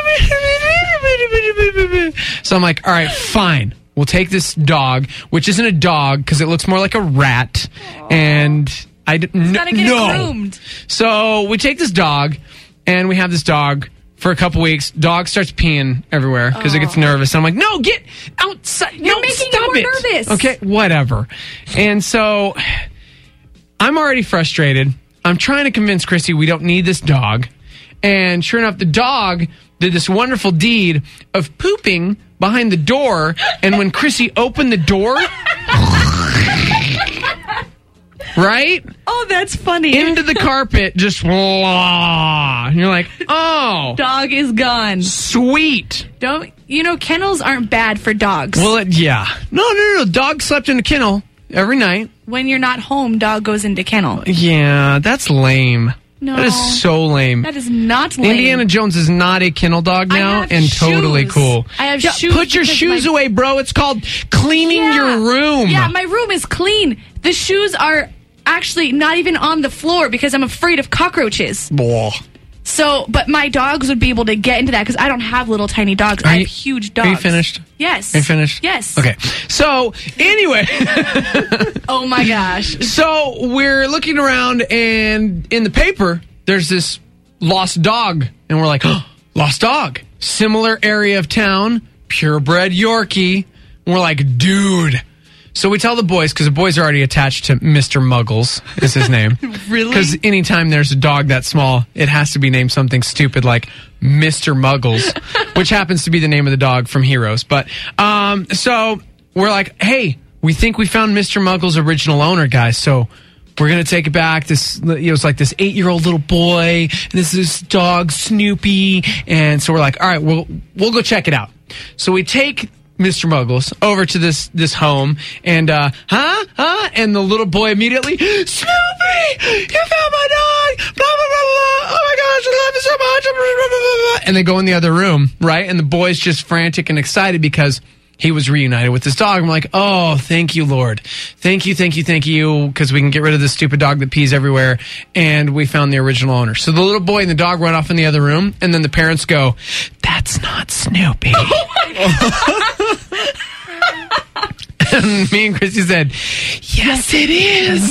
So I'm like, all right, fine. We'll take this dog, which isn't a dog because it looks more like a rat. Aww. And I didn't Gotta get no. it groomed. So we take this dog, and we have this dog for a couple weeks. Dog starts peeing everywhere because it gets nervous. And I'm like, no, get outside. You're no, making stop it more it. nervous. Okay, whatever. And so I'm already frustrated. I'm trying to convince Chrissy we don't need this dog. And sure enough, the dog did this wonderful deed of pooping behind the door. And when Chrissy opened the door, right? Oh, that's funny. Into the carpet, just blah. And you're like, oh. Dog is gone. Sweet. Don't, you know, kennels aren't bad for dogs. Well, it, yeah. No, no, no, no. Dog slept in a kennel every night. When you're not home, dog goes into kennel. Yeah, that's lame. No. That is so lame. That is not lame. Indiana Jones is not a kennel dog I now, have and totally shoes. cool. I have Yeah, shoes Put your because shoes my- away, bro. It's called cleaning Yeah. your room. Yeah, my room is clean. The shoes are actually not even on the floor because I'm afraid of cockroaches. Blah. So, but my dogs would be able to get into that because I don't have little tiny dogs. Are I have you- huge dogs. Are you finished? Yes. Are you finished? Yes. Okay. So, anyway. Oh my gosh. So we're looking around, and in the paper, there's this lost dog. And we're like, oh, lost dog. Similar area of town, purebred Yorkie. And we're like, dude. So we tell the boys, because the boys are already attached to Mister Muggles, is his name. Really? Because anytime there's a dog that small, it has to be named something stupid like Mister Muggles, which happens to be the name of the dog from Heroes. But, um, so we're like, hey, we think we found Mister Muggles' original owner, guys. So we're going to take it back. This, it was like this eight-year-old little boy, and this is this dog, Snoopy. And so we're like, all right, we'll, we'll go check it out. So we take Mister Muggles over to this this home, and uh, huh, huh, and the little boy immediately, Snoopy, you found my dog, blah blah blah blah. Oh my gosh, I love you so much, blah, blah, blah, blah. And they go in the other room, right? And the boy's just frantic and excited because he was reunited with his dog. I'm like, oh, thank you, Lord, thank you, thank you, thank you, because we can get rid of this stupid dog that pees everywhere, and we found the original owner. So the little boy and the dog run off in the other room, and then the parents go, that's not Snoopy. And me and Chrissy said, yes, it is.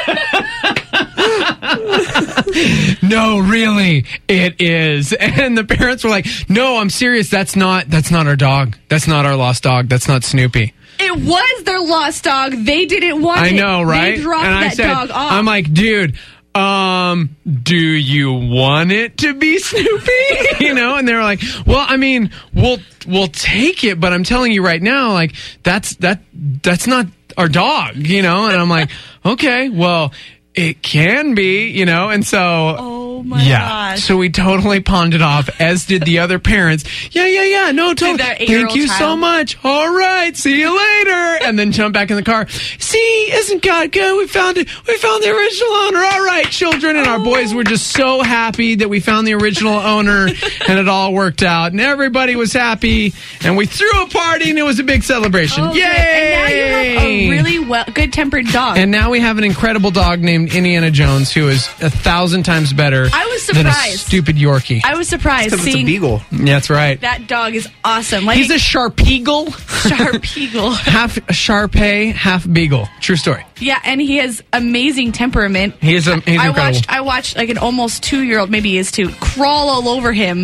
No, really, it is. And the parents were like, no, I'm serious. That's not, that's not our dog. That's not our lost dog. That's not Snoopy. It was their lost dog. They didn't want I it. know, right? They dropped and I that said, dog off. I'm like, dude, um, do you want it to be Snoopy? You know? And they were like, well, I mean, we'll, we'll take it, but I'm telling you right now, like, that's, that, that's not our dog, you know? And I'm like, okay, well, it can be, you know? And so, oh my yeah. gosh. So we totally pawned it off, as did the other parents. Yeah, yeah, yeah. No, totally. their Thank eight-year-old you so child. much. All right. See you later. And then jump back in the car. See, isn't God good? We found it. We found the original owner. All right, children. And our boys were just so happy that we found the original owner, and it all worked out. And everybody was happy. And we threw a party, and it was a big celebration. Oh, Yay! good. And now you have a really well, good-tempered dog. And now we have an incredible dog named Indiana Jones, who is a thousand times better I was than a surprised. stupid Yorkie. I was surprised Because it's a seeing beagle. Yeah, that's right. that dog is awesome. Like He's a Sharpeagle, sharp eagle. half Sharpei, half Beagle. True story. Yeah, and he has amazing temperament. He is a, he's I incredible. watched I watched like an almost two year old, maybe he is two, crawl all over him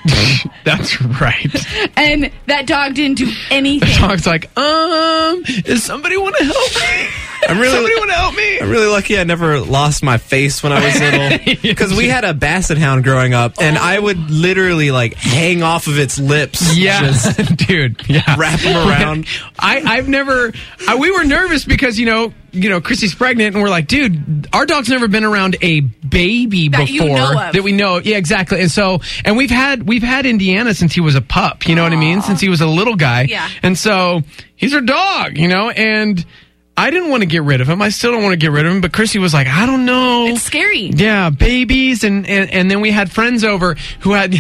That's right. And that dog didn't do anything. The dog's like, um, does somebody want to help me? I'm really, Somebody want to help me? I'm really lucky I never lost my face when I was little. Because we had a basset hound growing up, and I would literally, like, hang off of its lips. Yeah, Just dude. Yeah, wrap him around. I, I've never. I, we were nervous because you know, you know, Chrissy's pregnant, and we're like, dude, our dog's never been around a baby That before you know of. that we know. Yeah, exactly. And so, and we've had we've had Indiana since he was a pup. You know what I mean? Since he was a little guy. Yeah. And so he's our dog. You know, and I didn't want to get rid of him. I still don't want to get rid of him. But Chrissy was like, I don't know. It's scary. Yeah, babies, and, and, and then we had friends over who had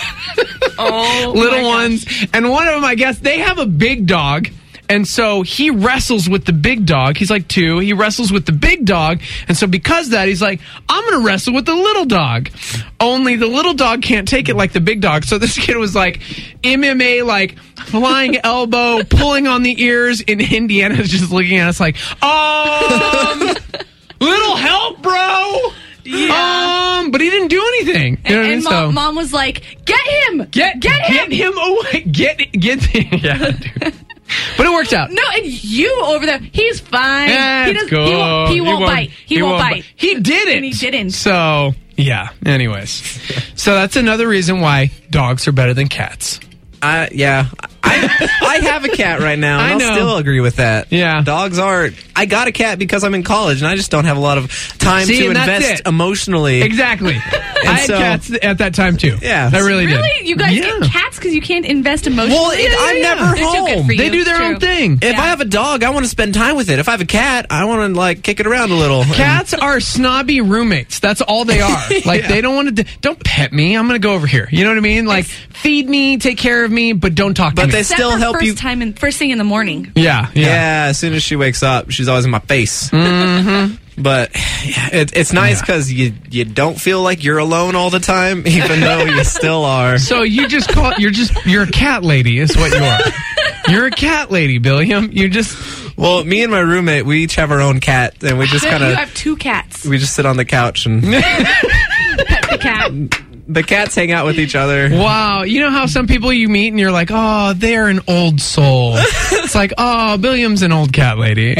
Oh, little my ones. gosh. And one of them, I guess, they have a big dog. And so he wrestles with the big dog. He's like two. He wrestles with the big dog. And so because of that, he's like, I'm going to wrestle with the little dog. Only the little dog can't take it like the big dog. So this kid was like M M A, like flying elbow, pulling on the ears. And Indiana's just looking at us like, um, little help, bro. Yeah. Um, but he didn't do anything. You know what I mean? And mom, So- mom was like, get him! Get Get him! Get him away! Get get yeah, dude. But it worked out. No, and you over there, he's fine. Yeah, he, it's does, he, won't, cool. he won't bite. He, won't, bite. He didn't. And he didn't. So yeah. Anyways, so that's another reason why dogs are better than cats. I, yeah. I, I have a cat right now, and I I'll know. still agree with that. Yeah. Dogs are... I got a cat because I'm in college, and I just don't have a lot of time See, to and that's invest it. emotionally. Exactly. I had so- cats at that time too. Yeah. I really, Really? did. You guys Yeah. get cats because you can't invest emotionally? Well, it, I'm never They're too good home. for you. They do their True. own thing. If Yeah. I have a dog, I want to spend time with it. If I have a cat, I want to, like, kick it around a little. Cats are snobby roommates. That's all they are. Like Yeah. they don't want to. Don't pet me. I'm going to go over here. You know what I mean? Like feed me, take care of me, but don't talk But to me. they Except still for help first you... Time in, first thing in the morning. yeah, Yeah. yeah. as soon as she wakes up, she's always in my face. Mm-hmm. But yeah, it, it's nice because you you don't feel like you're alone all the time, even though you still are. So you just call you're just you're a cat lady is what you are. You're a cat lady, Billiam. You just Well, me and my roommate, we each have our own cat, and we just Then kind you of have two cats. we just sit on the couch, and Pet the cat. the cats hang out with each other. wow. You know how some people you meet and you're like, oh, they're an old soul. It's like, oh, Billiam's an old cat lady.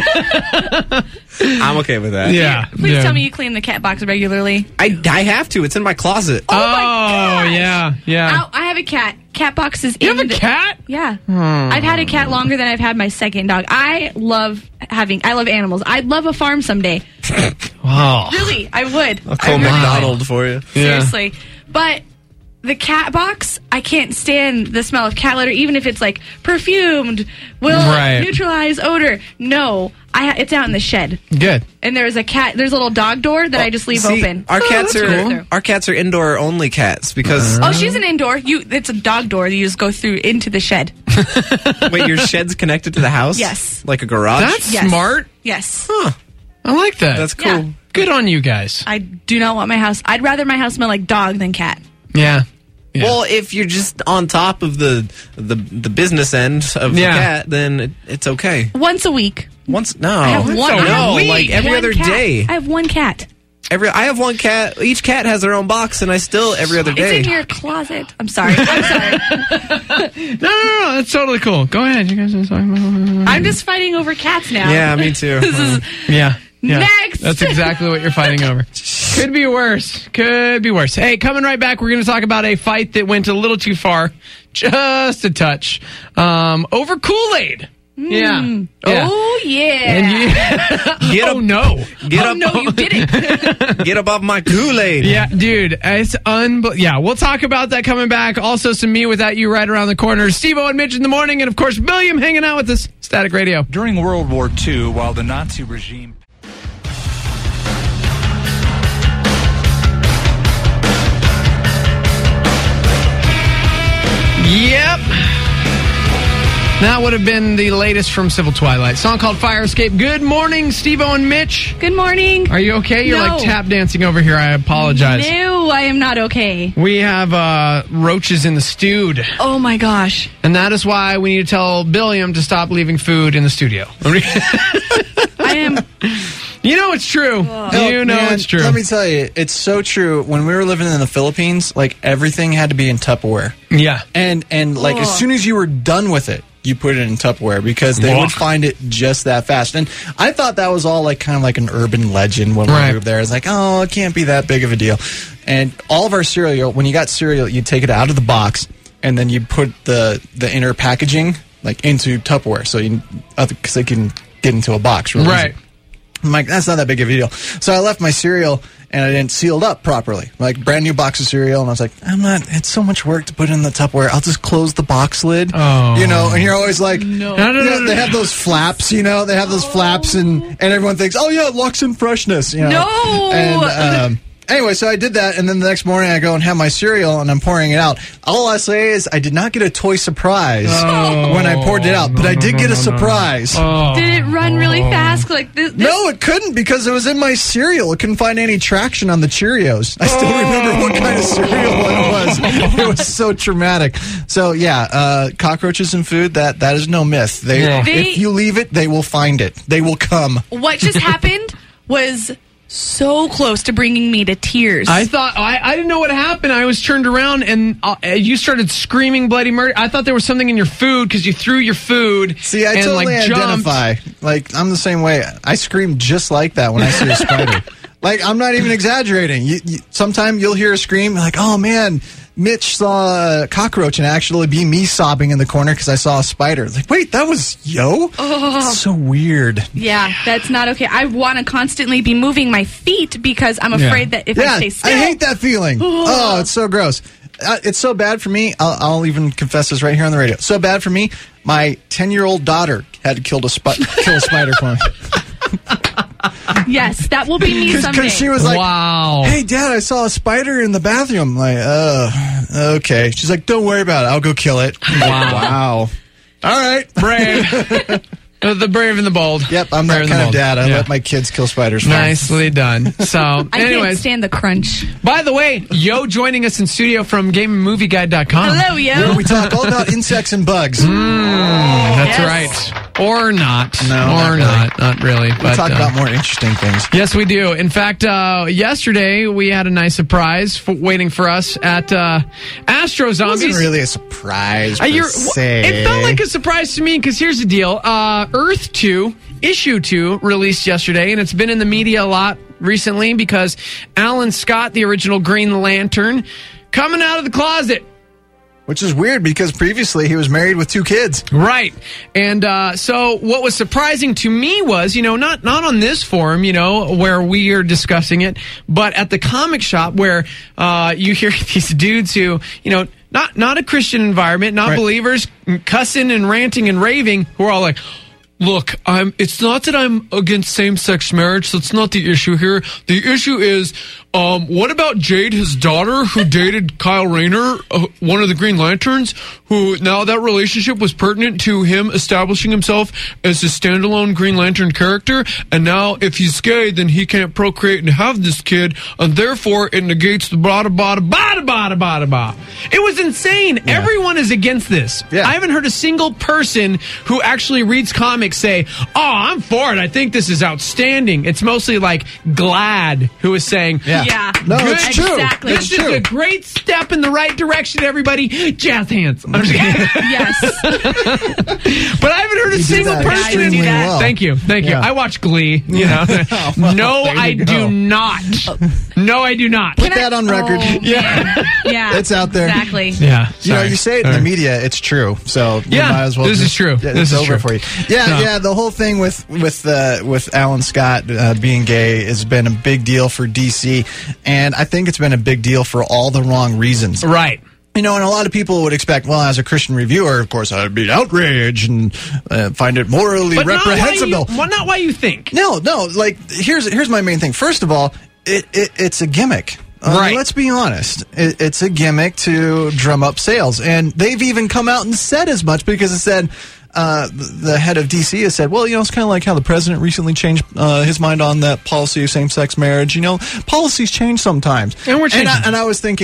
I'm okay with that. Yeah. Please yeah. tell me you clean the cat box regularly. I, I have to. It's in my closet. Oh, my gosh. yeah, yeah. Ow, I have a cat. Cat box is You in have a the- cat? Yeah. I've had a cat longer than I've had my second dog. I love having, I love animals. I'd love a farm someday. Wow. Really, I would. I'll call I really McDonald for you. would. Seriously. But the cat box, I can't stand the smell of cat litter, even if it's like perfumed, will Right. neutralize odor. No, I ha- it's out in the shed. Good. And there's a cat, there's a little dog door that I just leave See, open. Our Oh, cats that's are cool. our cats are indoor only cats because Oh, she's an indoor. You, it's a dog door that you just go through into the shed. wait, your shed's connected to the house? Yes. Like a garage? That's Yes. smart. Yes. huh. I like that. That's cool. Yeah. Good on you guys. I do not want my house. I'd rather my house smell like dog than cat. Yeah. Yeah. Well, if you're just on top of the the, the business end of Yeah. the cat, then it, it's okay. Once a week. Once no, I have one. a I have no, week. like every one other cat. day. I have one cat. Every I have one cat. Each cat has their own box, and I still every other day. It's in your closet. I'm sorry. I'm sorry. no, no, no, no. That's totally cool. Go ahead. You guys are talking about. I'm just fighting over cats now. Yeah, me too. This is Yeah. yeah. Next. That's exactly what you're fighting over. Could be worse. Could be worse. Hey, coming right back, we're going to talk about a fight that went a little too far, just a touch, um, over Kool-Aid. Yeah. yeah. Oh yeah. And you, Get oh up- no. Get oh up, no, you didn't. get above my Kool-Aid. Yeah, dude, it's unbelievable. Yeah, we'll talk about that coming back. Also, some Me Without You right around the corner. Steve-O and Mitch in the morning, and of course, William hanging out with us. Static Radio. During World War Two, while the Nazi regime... Yep. That would have been the latest from Civil Twilight. Song called Fire Escape. Good morning, Steve-O and Mitch. Good morning. Are you okay? You're No. like tap dancing over here. I apologize. No, I am not okay. We have uh, roaches in the stewed, Oh my gosh. and that is why we need to tell Billiam to stop leaving food in the studio. I am. You You know it's true. Oh, you know man, it's true. Let me tell you, it's so true. When we were living in the Philippines, like everything had to be in Tupperware. Yeah. And and like Oh. as soon as you were done with it, you put it in Tupperware because they Ugh. would find it just that fast. And I thought that was all like kind of like an urban legend when Right. we moved there. It's like, oh, it can't be that big of a deal. And all of our cereal, when you got cereal, you take it out of the box and then you put the the inner packaging like into Tupperware, so you because they can get into a box. Really Right. easy. I'm like, that's not that big of a deal. So I left my cereal and I didn't seal it up properly. Like, brand new box of cereal. And I was like, I'm not, it's so much work to put in the Tupperware. I'll just close the box lid. Oh. You know, and you're always like, No. No, no, you no, know, no, they no. have those flaps, you know, they have those flaps and, and everyone thinks, oh yeah, it locks in freshness. You know? No. And, um, anyway, so I did that, and then the next morning I go and have my cereal, and I'm pouring it out. All I say is I did not get a toy surprise Oh. when I poured it out, but I No, did no, get no, a no. surprise. Oh. Did it run really fast? Like this? this No, it couldn't because it was in my cereal. It couldn't find any traction on the Cheerios. I still remember what kind of cereal it was. It was so traumatic. So yeah, uh, cockroaches in food, that that is no myth. They, Yeah. They- if you leave it, they will find it. They will come. What just happened was so close to bringing me to tears. I thought I, I didn't know what happened. I was turned around and uh, you started screaming bloody murder. I thought there was something in your food because you threw your food. See, I and, totally like, jumped. identify. Like, I'm the same way. I scream just like that when I see a spider. Like, I'm not even exaggerating. You, you, sometime you'll hear a scream like, oh man, Mitch saw a cockroach, and actually be me sobbing in the corner because I saw a spider. It's like, wait, that was Yo? Oh. It's so weird. yeah, that's not okay. I want to constantly be moving my feet because I'm afraid that if yeah, I stay still, I hate that feeling. Oh, it's so gross. Uh, it's so bad for me. I'll, I'll even confess this right here on the radio. So bad for me. My ten-year-old daughter had to kill a, spi- kill a spider for me. yes, that will be me someday. Because she was like, Wow. hey, Dad, I saw a spider in the bathroom. I'm like, uh, okay. She's like, don't worry about it. I'll go kill it. I'm like, Wow. wow. All right. Brave. Uh, the brave and the bold. Yep, I'm Brave that and kind the of bold. dad. I Yeah. let my kids kill spiders for me. Nicely done. So, I can't anyways, stand the crunch. by the way, Yo joining us in studio from game and movie guide dot com. Hello, Where yo. we talk all about insects and bugs. That's Yes. right. Or not. No, or not really. not. Not really. We but, talk uh, about more interesting things. Yes, we do. In fact, uh, yesterday we had a nice surprise for, waiting for us at uh, Astro It Zombies. wasn't really a surprise Uh, per you're- se. It felt like a surprise to me because here's the deal: uh, Earth Two, Issue Two, released yesterday, and it's been in the media a lot recently because Alan Scott, the original Green Lantern, coming out of the closet. Which is weird because previously he was married with two kids. Right. And uh, so what was surprising to me was, you know, not not on this forum, you know, where we are discussing it, but at the comic shop where uh, you hear these dudes who, you know, not, not a Christian environment, not Right. believers, cussing and ranting and raving, who are all like, look, I'm, it's not that I'm against same-sex marriage. That's not the issue here. The issue is, um, what about Jade, his daughter, who dated Kyle Rayner, uh, one of the Green Lanterns, who now that relationship was pertinent to him establishing himself as a standalone Green Lantern character, and now if he's gay, then he can't procreate and have this kid, and therefore it negates the bada bada bada bada bada bada. It was insane. Everyone is against this. Yeah. I haven't heard a single person who actually reads comics say, oh, I'm for it. I think this is outstanding. It's mostly like Glad who is saying, Yeah. Yeah. No, Good. it's true. Exactly. this It's is true. a great step in the right direction, everybody. Jazz hands. I'm just kidding. Yes. But I haven't heard a You do single that person. extremely well. Thank you. Thank you. Yeah. I watch Glee. You know. well, no, there you I go. do not. No, I do not. Put that on record. Oh, yeah. Yeah. It's out there. Exactly. Yeah. You know, sorry. you say it in the media, it's true. So you Yeah, might as well. this is just- true. Yeah, This it's is over true. for you. Yeah, No. yeah. The whole thing with with uh, with Alan Scott uh, being gay has been a big deal for D C, and I think it's been a big deal for all the wrong reasons. Right. You know, and a lot of people would expect, well, as a Christian reviewer, of course, I'd be outraged and uh, find it morally But not why, you, reprehensible. well, not why you think. No, no. Like, here's here's my main thing. First of all, it, it it's a gimmick. Uh, Right. Let's be honest. It, it's a gimmick to drum up sales, and they've even come out and said as much because it said. Uh, the head of D C has said, well, you know, it's kind of like how the president recently changed uh, his mind on that policy of same-sex marriage. You know, policies change sometimes. And we're And I, changing. and I was thinking,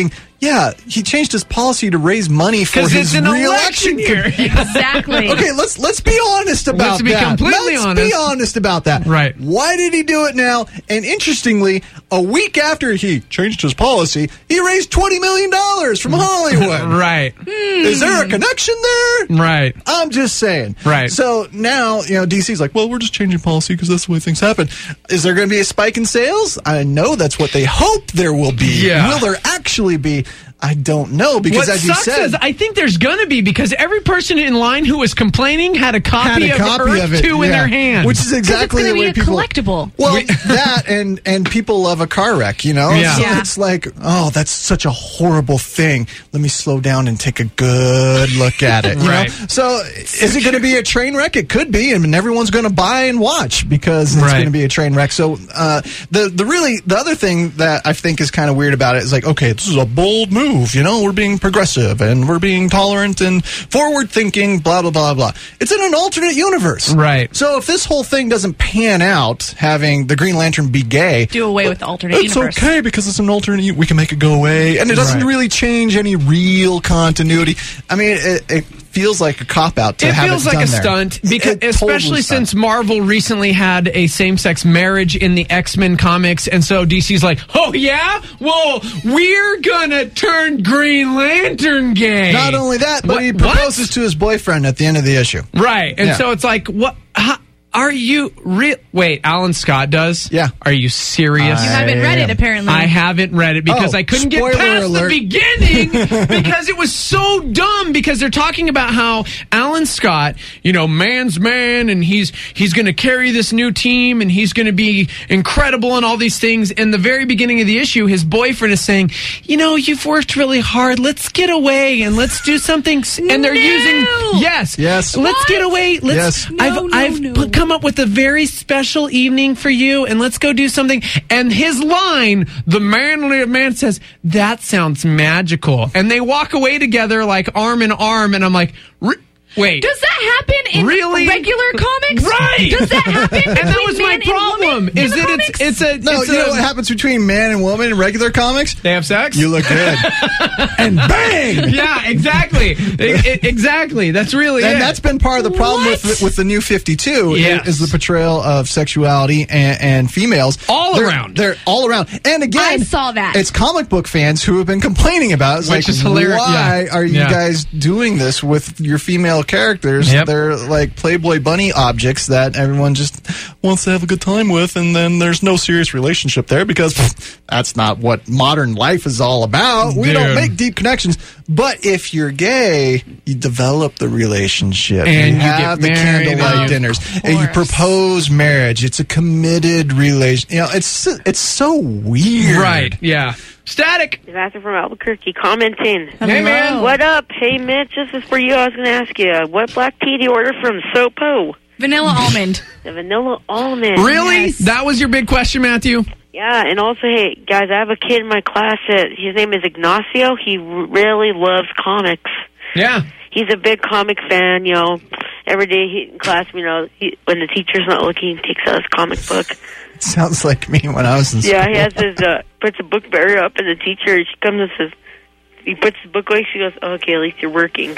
Yeah, he changed his policy to raise money for 'Cause his it's an re-election. election year. Exactly. Okay, let's let's be honest about Let's be that. completely let's honest. be honest about that. Right. Why did he do it now? And interestingly, a week after he changed his policy, he raised twenty million dollars from Hollywood. Right. Is there a connection there? Right. I'm just saying. Right. So now, you know, D C's like, well, we're just changing policy because that's the way things happen. Is there going to be a spike in sales? I know that's what they hope there will be. Yeah. Will there actually be? I don't know because, What as you sucks said, is I think there's going to be because every person in line who was complaining had a copy, had a copy of Earth of it, two in yeah. their hand. Which is exactly it's the gonna way be a people. collectible. Well, that and and people love a car wreck, you know. Yeah. So Yeah. it's like, oh, that's such a horrible thing. Let me slow down and take a good look at it. You Right. know? So is it going to be a train wreck? It could be, I mean, everyone's going to buy and watch because it's Right. going to be a train wreck. So uh, the the really the other thing that I think is kind of weird about it is like, okay, this is a bold move. You know, we're being progressive and we're being tolerant and forward thinking, blah, blah, blah, blah. It's in an alternate universe. Right. So if this whole thing doesn't pan out, having the Green Lantern be gay, Do away with the alternate it's universe. okay because it's an alternate, u- we can make it go away. And it doesn't Right. really change any real continuity. I mean, it, it feels like a cop-out to It have feels it like done a there. stunt, because It totally especially stunt. since Marvel recently had a same-sex marriage in the X-Men comics, and so D C's like, oh yeah, well we're gonna turn Green Lantern gay. Not only that, but What- he proposes to his boyfriend at the end of the issue. right, and Yeah. so it's like, what? How, are you real? Wait, Alan Scott does? Yeah. Are you serious? You haven't read it, I- apparently. I haven't read it because Oh, I couldn't get spoiler past alert. the beginning because it was so dumb because they're talking about how Alan Scott, you know, man's man and he's he's going to carry this new team and he's going to be incredible and all these things. In the very beginning of the issue, his boyfriend is saying, you know, you've worked really hard. Let's get away and let's do something. s-" And they're No! using, yes. Yes. Let's What? get away. Let's, Yes. I've, No, no, I've no. put, come up with a very special evening for you and let's go do something. And his line, the manly man says, that sounds magical. And they walk away together like arm in arm. And I'm like, "Re- wait. Does that happen in Really? regular comics? Right. Does that happen? And that between was my man and problem. woman in Is the that comics? it's, it's a, No, it's you know a- what happens between man and woman in regular comics? they have sex? You look good. And bang! yeah, exactly. E- e- exactly. That's really And it. that's been part of the problem What? with with the new fifty-two Yes. is, is the portrayal of sexuality and, and females All They're- around. They're all around. And again, I saw that. It's comic book fans who have been complaining about it. It's Which like, is hilarious. why Yeah. are you Yeah. guys doing this with your female characters? Yep. They're like Playboy bunny objects that everyone just wants to have a good time with, and then there's no serious relationship there because pff, that's not what modern life is all about. We don't Dude. make deep connections. But if you're gay, you develop the relationship. And you you have get the married, candlelight and you- dinners. And you course. propose marriage. It's a committed relation. You know, it's it's so weird. right. Yeah. Static. Disaster from Albuquerque commenting. Hey, man. What up? Hey, Mitch, this is for you. I was going to ask you, what black tea do you order from Sopo? Vanilla almond. The vanilla almond. Really? Yes. That was your big question, Matthew? Yeah, and also, hey, guys, I have a kid in my class that his name is Ignacio. He r- really loves comics. Yeah. He's a big comic fan, you know. Every day he, in class, you know, he, when the teacher's not looking, he takes out his comic book. Sounds like me when I was in school. Yeah, he has his, uh, puts a book barrier up, and the teacher, she comes and says, he puts the book away, she goes, oh, okay, at least you're working.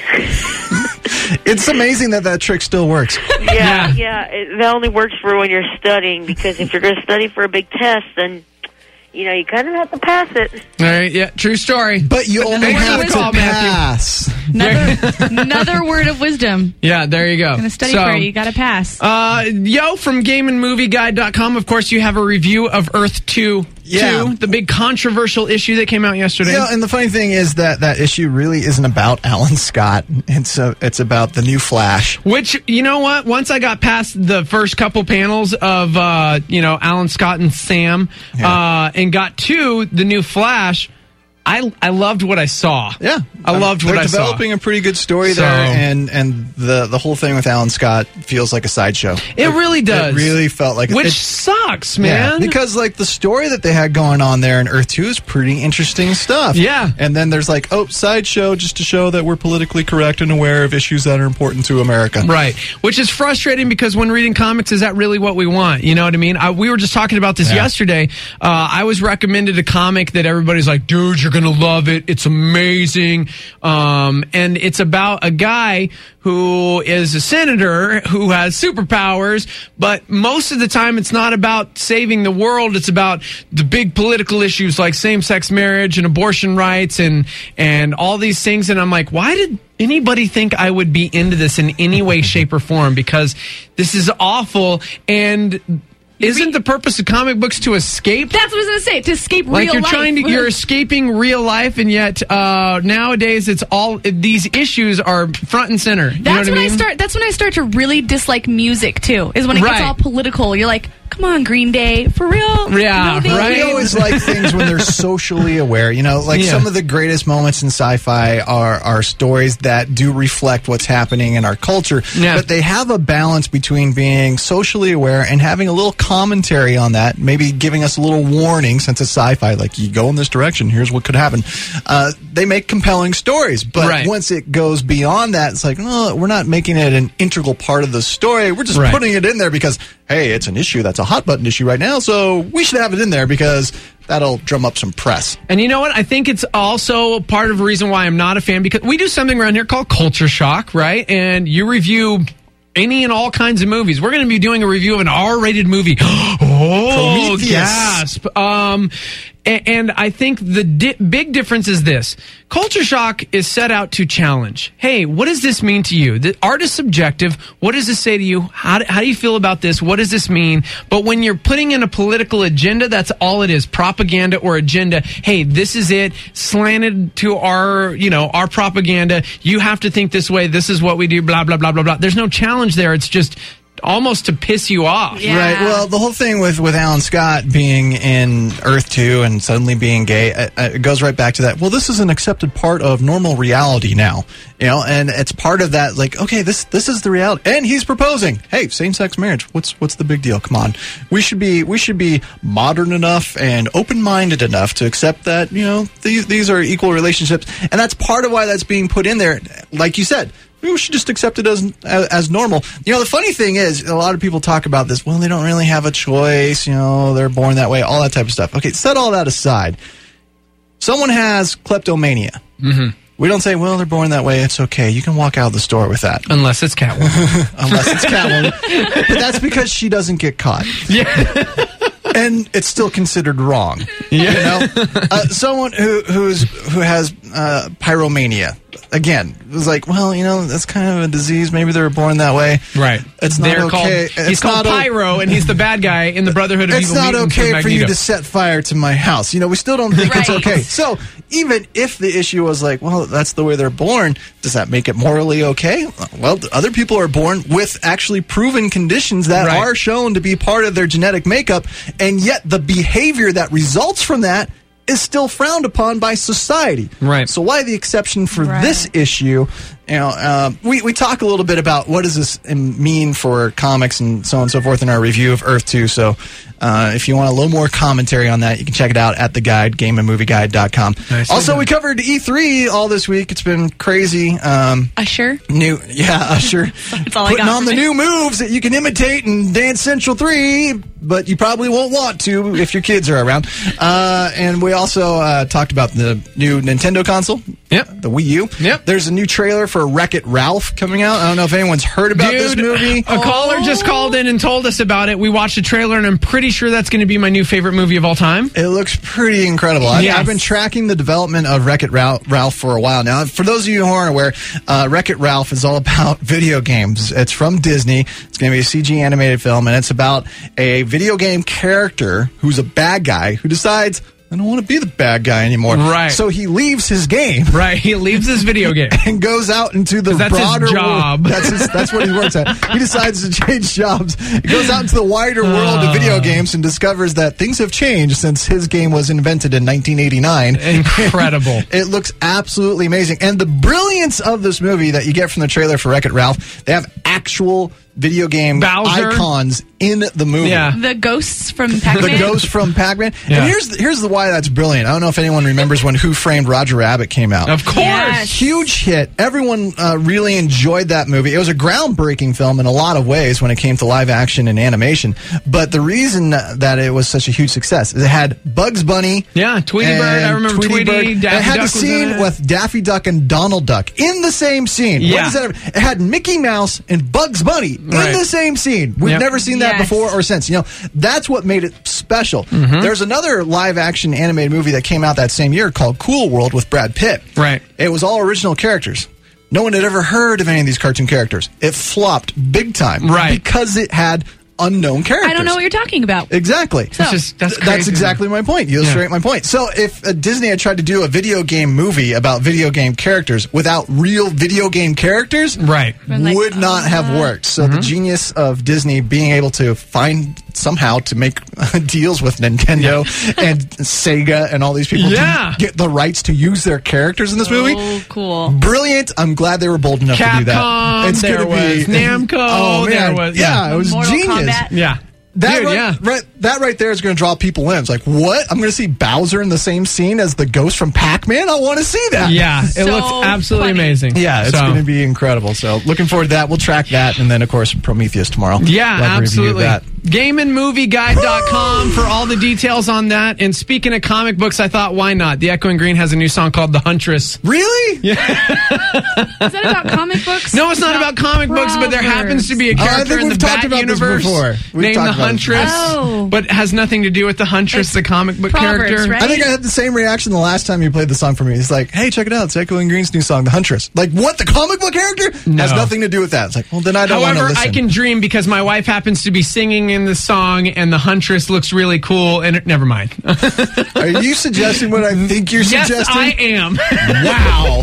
It's amazing that that trick still works. Yeah, yeah. It, that only works for when you're studying, because if you're going to study for a big test, then, you know, you kind of have to pass it. All right. Yeah. True story. But you only Thanks for have the to call, Matthew. pass. Another, another word of wisdom. Yeah. There you go. In the study So, for it, you got to pass. Uh, yo, from game and movie guide dot com, of course, you have a review of Earth two, Yeah. two, the big controversial issue that came out yesterday. Yeah, and the funny thing is that that issue really isn't about Alan Scott. It's a, it's about the new Flash. Which, you know what? Once I got past the first couple panels of, uh, you know, Alan Scott and Sam, Yeah. uh, and got to the new Flash, I I loved what I saw. Yeah, I loved what They're I saw. developing a pretty good story So- there, and and the the whole thing with Alan Scott feels like a sideshow. It really does. It really felt like Which it, sucks, yeah, man. because like the story that they had going on there in Earth Two is pretty interesting stuff. Yeah. and then there's like oh sideshow just to show that we're politically correct and aware of issues that are important to America. Right, which is frustrating because when reading comics, is that really what we want? You know what I mean? I, we were just talking about this Yeah. yesterday. Uh, I was recommended a comic that everybody's like, dude, you're going to love it. It's amazing. Um, and it's about a guy who is a senator who has superpowers, but most of the time it's not about saving the world. It's about the big political issues like same-sex marriage and abortion rights and and all these things. And I'm like, why did anybody think I would be into this in any way, shape, or form? Because this is awful. And isn't the purpose of comic books to escape? That's what I was going to say, to escape like real you're life. trying to, you're escaping real life, and yet uh, nowadays it's all these issues are front and center. You That's know what when I mean? I start. That's when I start to really dislike music too. Is when it Right. gets all political. You're like, come on, Green Day, for real? Yeah, No, right? We always like things when they're socially aware. You know, like Yeah. some of the greatest moments in sci-fi are are stories that do reflect what's happening in our culture. Yeah. But they have a balance between being socially aware and having a little commentary on that, maybe giving us a little warning since it's sci-fi, like you go in this direction, here's what could happen. Uh, they make compelling stories, but Right. once it goes beyond that, it's like, no, we're not making it an integral part of the story. We're just Right. putting it in there because, hey, it's an issue that's a hot button issue right now, so we should have it in there because that'll drum up some press. And you know what? I think it's also part of the reason why I'm not a fan, because we do something around here called Culture Shock, right? And you review any and all kinds of movies. We're going to be doing a review of an R-rated movie. Oh, Prometheus. gasp. Um, a- and I think the di- big difference is this. Culture Shock is set out to challenge. Hey, what does this mean to you? The art is subjective. What does this say to you? How do, how do you feel about this? What does this mean? But when you're putting in a political agenda, that's all it is. Propaganda or agenda. Hey, this is it. Slanted to our, you know, our propaganda. You have to think this way. This is what we do. Blah, blah, blah, blah, blah. There's no challenge there. It's just almost to piss you off. Yeah. Right. Well, the whole thing with, with Alan Scott being in Earth two and suddenly being gay, uh, uh, it goes right back to that. Well, this is an accepted part of normal reality now, you know, and it's part of that. Like, okay, this this is the reality, and he's proposing. Hey, same sex marriage. What's what's the big deal? Come on, we should be we should be modern enough and open minded enough to accept that, you know, these these are equal relationships, and that's part of why that's being put in there. Like you said, we should just accept it as, as as normal. You know, the funny thing is, a lot of people talk about this. Well, they don't really have a choice. You know, they're born that way. All that type of stuff. Okay, set all that aside. Someone has kleptomania. Mm-hmm. We don't say, well, they're born that way. It's okay. You can walk out of the store with that. Unless it's Catwoman. Unless it's Catwoman. But that's because she doesn't get caught. Yeah. And it's still considered wrong. Yeah. You know, uh, someone who who's who has uh, pyromania. Again, it was like, well, you know, that's kind of a disease. Maybe they were born that way. Right. It's not They're okay. Called, It's he's called not o- Pyro, and he's the bad guy in the Brotherhood of It's Evil not Mutants with okay for you Magneto. to set fire to my house. You know, we still don't think it's Right. okay. So even if the issue was like, well, that's the way they're born, does that make it morally okay? Well, other people are born with actually proven conditions that Right. are shown to be part of their genetic makeup, and yet the behavior that results from that is still frowned upon by society. Right. So why the exception for Right. this issue? You know, uh, we we talk a little bit about what does this mean for comics and so on and so forth in our review of Earth two. So uh, if you want a little more commentary on that, you can check it out at the guide, game and movie guide dot com. Nicely Also, done. we covered E three all this week. It's been crazy. Um, Usher. new, yeah, Usher. That's all I Putting got on from the it. new moves that you can imitate in Dance Central three, but you probably won't want to if your kids are around. Uh, and we also uh, talked about the new Nintendo console. Yep. The Wii U. Yep. There's a new trailer for Wreck-It Ralph coming out. I don't know if anyone's heard about this Dude, movie. a caller just called in and told us about it. We watched the trailer, and I'm pretty sure that's going to be my new favorite movie of all time. It looks pretty incredible. I, Yes. I've been tracking the development of Wreck-It Ralph, Ralph for a while now. For those of you who aren't aware, uh, Wreck-It Ralph is all about video games. It's from Disney. It's going to be a C G animated film, and it's about a video game character who's a bad guy who decides, I don't want to be the bad guy anymore. Right. So he leaves his game. Right, he leaves his video game. And goes out into the 'Cause that's his broader job. world. That's his, that's what he works at. He decides to change jobs. He goes out into the wider world of video games and discovers that things have changed since his game was invented in nineteen eighty-nine. Incredible. It looks absolutely amazing. And the brilliance of this movie that you get from the trailer for Wreck-It Ralph, they have actual video game Bowser. icons in the movie. Yeah. The ghosts from Pac-Man. The ghost from Pac-Man. Yeah. And here's the, here's the why that's brilliant. I don't know if anyone remembers when Who Framed Roger Rabbit came out. Of course. Yes. Huge hit. Everyone uh, really enjoyed that movie. It was a groundbreaking film in a lot of ways when it came to live action and animation. But the reason that it was such a huge success is it had Bugs Bunny. Yeah, Tweety and Bird. I remember Tweety. Bird. Daffy it had Duck the was scene in it. with Daffy Duck and Donald Duck in the same scene. Yeah. What does that ever- it had Mickey Mouse and Bugs Bunny Right. in the same scene. We've Yep. never seen that Yes. before or since. You know, that's what made it special. Mm-hmm. There's another live action animated movie that came out that same year called Cool World with Brad Pitt. Right. It was all original characters. No one had ever heard of any of these cartoon characters. It flopped big time. Right. Because it had unknown characters. I don't know what you're talking about. Exactly. So- That's just that's Th- crazy. That's exactly my point. You illustrate Yeah. my point. So if uh, Disney had tried to do a video game movie about video game characters without real video game characters, Right. Been like, would not have worked. So Mm-hmm. the genius of Disney being able to find somehow to make deals with Nintendo and Sega and all these people Yeah. to get the rights to use their characters in this movie. Oh, cool. Brilliant. I'm glad they were bold enough to do that. Capcom, there gonna was Namco, Oh, there man. was- yeah, yeah. it was Mortal genius. Kombat. Yeah. That, Dude, right, yeah. right, that right there is going to draw people in. It's like, what? I'm going to see Bowser in the same scene as the ghost from Pac-Man? I want to see that. Yeah, it So looks absolutely funny. amazing. Yeah, it's So- going to be incredible. So looking forward to that. We'll track that. And then, of course, Prometheus tomorrow. Yeah, We'll have a review of absolutely. that. game and movie guide dot com for all the details on that. And speaking of comic books, I thought, why not? The Echoing Green has a new song called The Huntress. Really? Is that about comic books? No, it's not about comic books, but there happens to be a Oh, I character think in the we've talked Bat about this universe before. We've named talked The about this Huntress, Oh. but has nothing to do with The Huntress, the comic book Proverbs, character. right? I think I had the same reaction the last time you played the song for me. It's like, hey, check it out. It's Echoing Green's new song, The Huntress. Like, what? The comic book character? No. Has nothing to do with that. It's like, well, then I don't want to However, listen. I can dream because my wife happens to be singing in the song, and the Huntress looks really cool. And it, never mind. Are you suggesting what I think you're yes, suggesting? I am. Wow.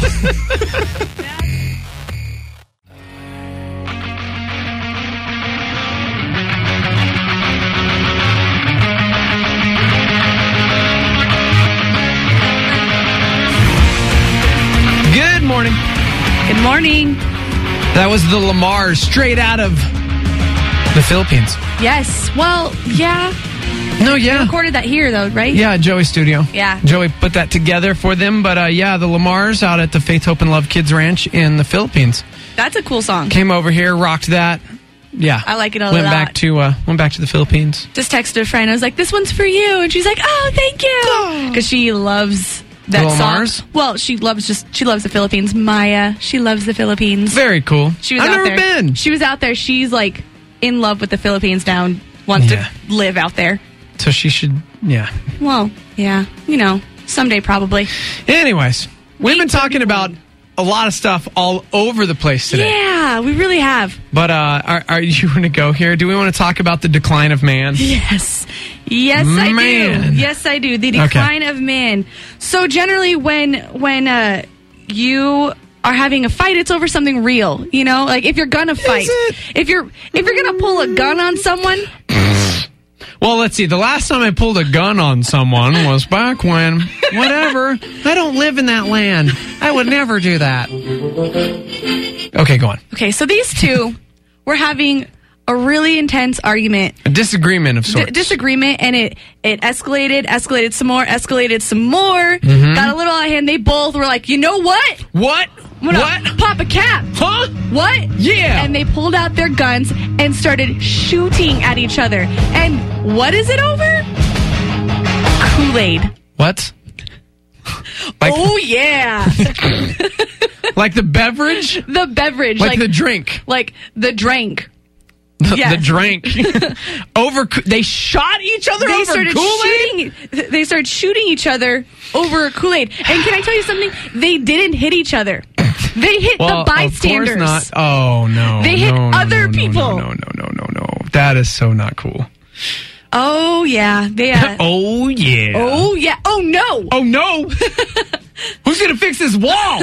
Good morning. Good morning. That was the Lamars, straight out of the Philippines. Yes. Well, yeah. No, yeah. Recorded that here, though, right? Yeah, Joey Studio. Yeah. Joey put that together for them. But uh, yeah, the Lamars out at the Faith, Hope, and Love Kids Ranch in the Philippines That's a cool song. came over here, rocked that. Yeah, I like it a went lot. back to uh, went back to the Philippines. Just texted a friend. I was like, this one's for you. And she's like, oh, thank you. Because she loves that The song. Lamars? Well, she loves just, she loves the Philippines. Maya, she loves the Philippines. Very cool. She was I've out never there. been. She was out there. She's like in love with the Philippines now and wants Yeah. to live out there. So she should, yeah. Well, yeah, you know, someday probably. Anyways, we've been talking about a lot of stuff all over the place today. Yeah, we really have. But uh, are, are you going to go here? Do we want to talk about the decline of man? Yes. Yes, I do. Man. Yes, I do. The Okay. decline of man. So generally when when uh you are having a fight, it's over something real, you know? Like if you're gonna fight. If you're if you're gonna pull a gun on someone, Well, let's see. The last time I pulled a gun on someone was back when, whatever. I don't live in that land. I would never do that. Okay, go on. okay, so these two were having a really intense argument. A disagreement of D- sorts. disagreement, and it it escalated, escalated some more, escalated some more. Mhm. Got a little out of hand. They both were like, you know what? What? I'm gonna What? pop a cap. Huh? What? Yeah. And they pulled out their guns and started shooting at each other. And what is it over? Kool-Aid. What? Like, Oh yeah, like the beverage? the beverage, Like, like, the drink? like the drink. The, Yes. the drink. Over, Ko- they shot each other They over started Kool-Aid? shooting. They started shooting each other over Kool-Aid. And can I tell you something? They didn't hit each other. They hit Well, the bystanders. of course not. Oh, no. They hit no, no, other no, no, people. No, no, no, no, no, no. That is so not cool. Oh yeah, they. Uh, Oh, yeah. oh yeah. Oh no. Oh, no. Who's going to fix this wall?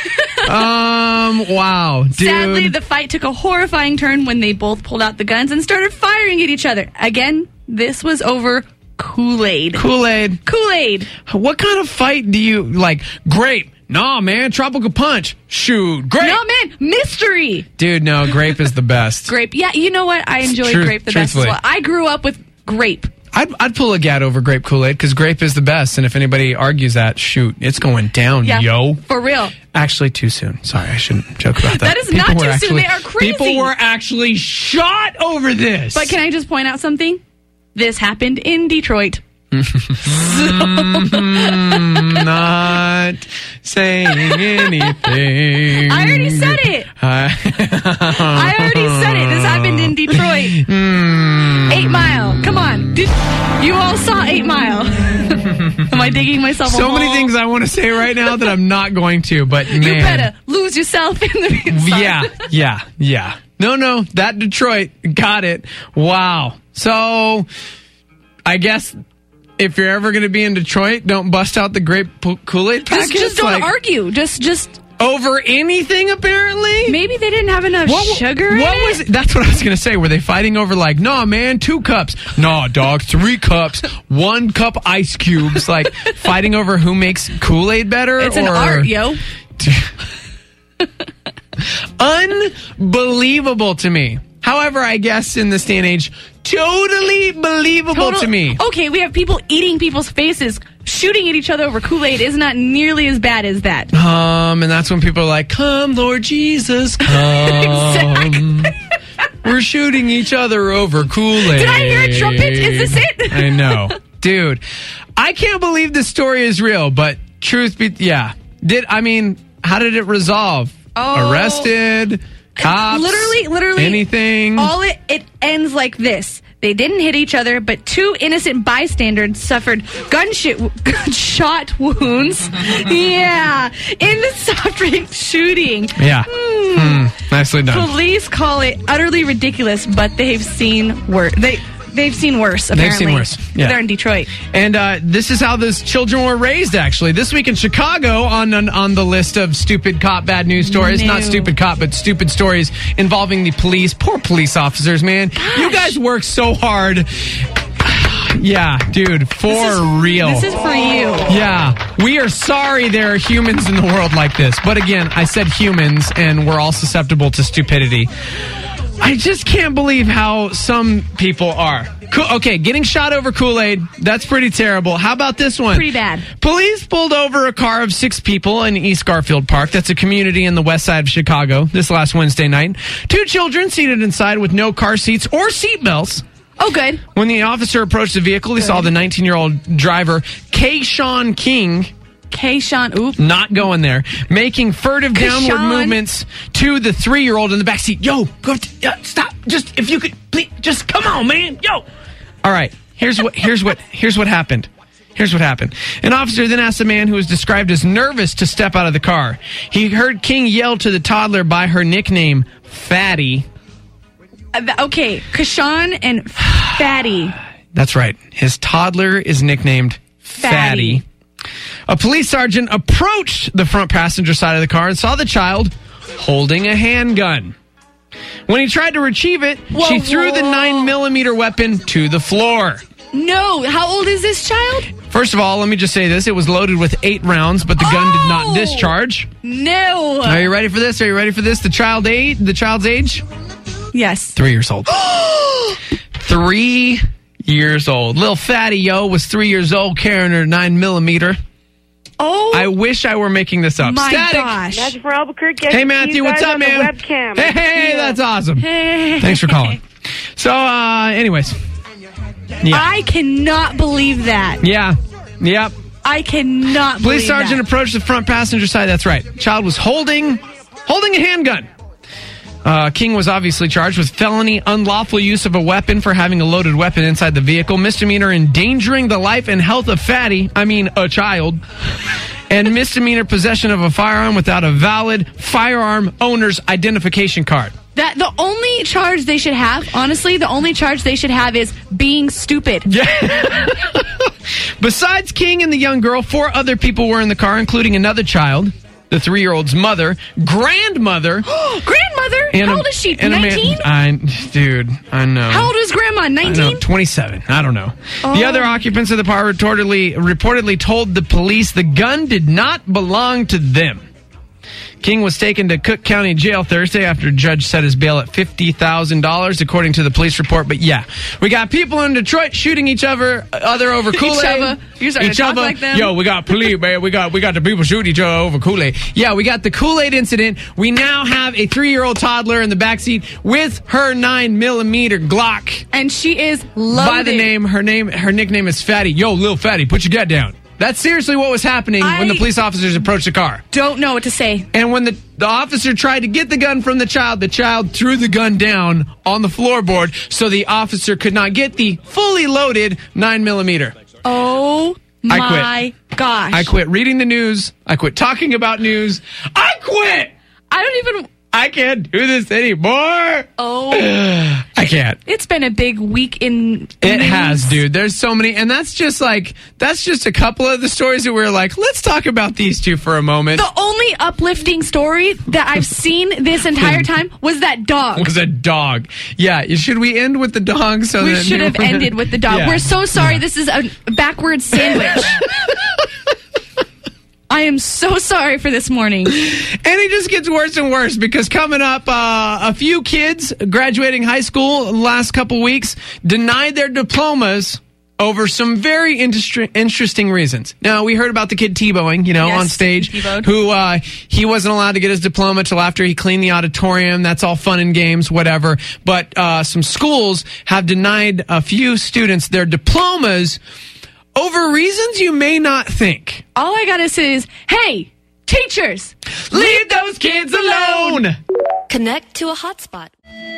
um, wow. Dude. Sadly, the fight took a horrifying turn when they both pulled out the guns and started firing at each other. Again, this was over Kool-Aid. Kool-Aid. Kool-Aid. What kind of fight do you, like, grape? Nah, man. Tropical punch. Shoot. Grape. No, man. Mystery. Dude, no. Grape is the best. Grape. Yeah, you know what? I enjoy Truth- grape the best as truthfully. well. I grew up with grape. I'd, I'd pull a Gad over grape Kool-Aid because grape is the best. And if anybody argues that, shoot, it's going down, Yeah, yo. for real. Actually, too soon. Sorry, I shouldn't joke about that. That is People not were too actually, soon. They are crazy. People were actually shot over this. But can I just point out something? This happened in Detroit. Mm, not saying anything. I already said it. I already said it. This happened in Detroit. Mm. Eight Mile. Come on. Did, you all saw Eight Mile. Am I digging myself a So hole? many things I want to say right now that I'm not going to, but man. You better lose yourself in the Yeah, yeah, yeah. No, no, that Detroit. Got it. Wow. So, I guess if you're ever going to be in Detroit, don't bust out the grape Kool-Aid packets. Just, just don't like, argue. Just, just over anything, apparently? Maybe they didn't have enough what, sugar what in was it? it? That's what I was going to say. Were they fighting over like, nah, man, two cups. Nah, dog, three cups. One cup ice cubes. Like, fighting over who makes Kool-Aid better? It's or... an art, yo. Unbelievable to me. However, I guess in this day and age, totally believable Total- to me. Okay, we have people eating people's faces, shooting at each other over Kool-Aid is not nearly as bad as that. Um, and that's when people are like, come, Lord Jesus, come. Exactly. We're shooting each other over Kool-Aid. Did I hear a trumpet? Is this it? I know. Dude, I can't believe this story is real, but truth be, yeah. Did, I mean, how did it resolve? Oh. Arrested? Cops? Literally, literally. Anything? All it, it ends like this. They didn't hit each other, but two innocent bystanders suffered gunshot, gunshot wounds. Yeah, in the soft drink shooting. Yeah. Hmm. Hmm. Nicely done. Police call it utterly ridiculous, but they've seen worse. They they've seen worse. Apparently, They've seen worse. Yeah. They're in Detroit. And uh, this is how those children were raised, actually. This week in Chicago, on on, on the list of stupid cop bad news stories. No. Not stupid cop, but stupid stories involving the police. Poor police officers, man. Gosh. You guys work so hard. Yeah, dude, for This is- real. This is for you. Yeah, we are sorry there are humans in the world like this. But again, I said humans, and we're all susceptible to stupidity. I just can't believe how some people are. Co- okay, getting shot over Kool-Aid, that's pretty terrible. How about this one? Pretty bad. Police pulled over a car of six people in East Garfield Park. That's a community in the west side of Chicago this last Wednesday night. Two children seated inside with no car seats or seatbelts. Oh, good. When the officer approached the vehicle, he saw the nineteen-year-old driver, Kayshawn King, Kayshawn, oop. not going there, making furtive Kayshawn. downward movements to the three-year-old in the backseat. Yo, go, t- uh, stop! Just if you could, please, just come on, man. Yo. All right. Here's what. Here's what. Here's what happened. Here's what happened. An officer then asked the man who was described as nervous to step out of the car. He heard King yell to the toddler by her nickname, Fatty. Uh, th- okay, Kayshawn and Fatty. That's right. His toddler is nicknamed Fatty. Fatty. A police sergeant approached the front passenger side of the car and saw the child holding a handgun. When he tried to retrieve it, Whoa, she threw whoa. the nine millimeter weapon to the floor. No, how old is this child? First of all, let me just say this. It was loaded with eight rounds, but the gun did not Oh! discharge. No. Are you ready for this? Are you ready for this? The child age, the child's age? Yes. Three years old. Three years old. Little Fatty, yo, was three years old carrying her nine millimeter. Oh, I wish I were making this up. my Static. gosh. Matthew from Albuquerque. Hey, I see Matthew, you what's guys up, on the man? Webcam. Hey, hey, Yeah. that's awesome. Hey. Thanks for calling. So, uh, anyways. Yeah. I cannot believe that. Yeah. Yep. I cannot Police believe sergeant that. approached the front passenger side. That's right. Child was holding, holding a handgun. Uh, King was obviously charged with felony unlawful use of a weapon for having a loaded weapon inside the vehicle, misdemeanor endangering the life and health of Fatty, I mean a child, and misdemeanor possession of a firearm without a valid firearm owner's identification card. That the only charge they should have, honestly, the only charge they should have is being stupid. Yeah. Besides King and the young girl, four other people were in the car, including another child, the three-year-old's mother, grandmother, Grandmother? and How a- old is she? and a man- nineteen? I, dude, I know. How old is Grandma? I know, nineteen? twenty-seven. I don't know. Oh. The other occupants of the car reportedly, reportedly told the police the gun did not belong to them. King was taken to Cook County Jail Thursday after a judge set his bail at fifty thousand dollars, according to the police report. But yeah, we got people in Detroit shooting each other, other over Kool-Aid. Each other. You're starting to talk like them. Yo, we got police, man. We got we got the people shooting each other over Kool-Aid. Yeah, we got the Kool-Aid incident. We now have a three-year-old toddler in the backseat with her nine millimeter Glock. And she is loaded. By the name, her name, her nickname is Fatty. Yo, Lil Fatty, put your gat down. That's seriously what was happening I when the police officers approached the car. Don't know what to say. And when the, the officer tried to get the gun from the child, the child threw the gun down on the floorboard so the officer could not get the fully loaded nine millimeter. Oh I my quit. gosh. I quit reading the news. I quit talking about news. I quit! I don't even... I can't do this anymore. Oh. I can't. It's been a big week in It news. has, dude. There's so many. And that's just like, that's just a couple of the stories that we're like, let's talk about these two for a moment. The only uplifting story that I've seen this entire time was that dog. Was a dog. Yeah. Should we end with the dog? So we that should have ended with the dog. Yeah. We're so sorry. Yeah. This is a backwards sandwich. I am so sorry for this morning. And it just gets worse and worse because coming up, uh, a few kids graduating high school in the last couple weeks denied their diplomas over some very industri- interesting reasons. Now, we heard about the kid Tebowing, you know, Yes, on stage, T-bowed. who uh, he wasn't allowed to get his diploma till after he cleaned the auditorium. That's all fun and games, whatever. But uh, some schools have denied a few students their diplomas over reasons you may not think. All I gotta say is, hey, teachers, leave those kids alone. Connect to a hotspot.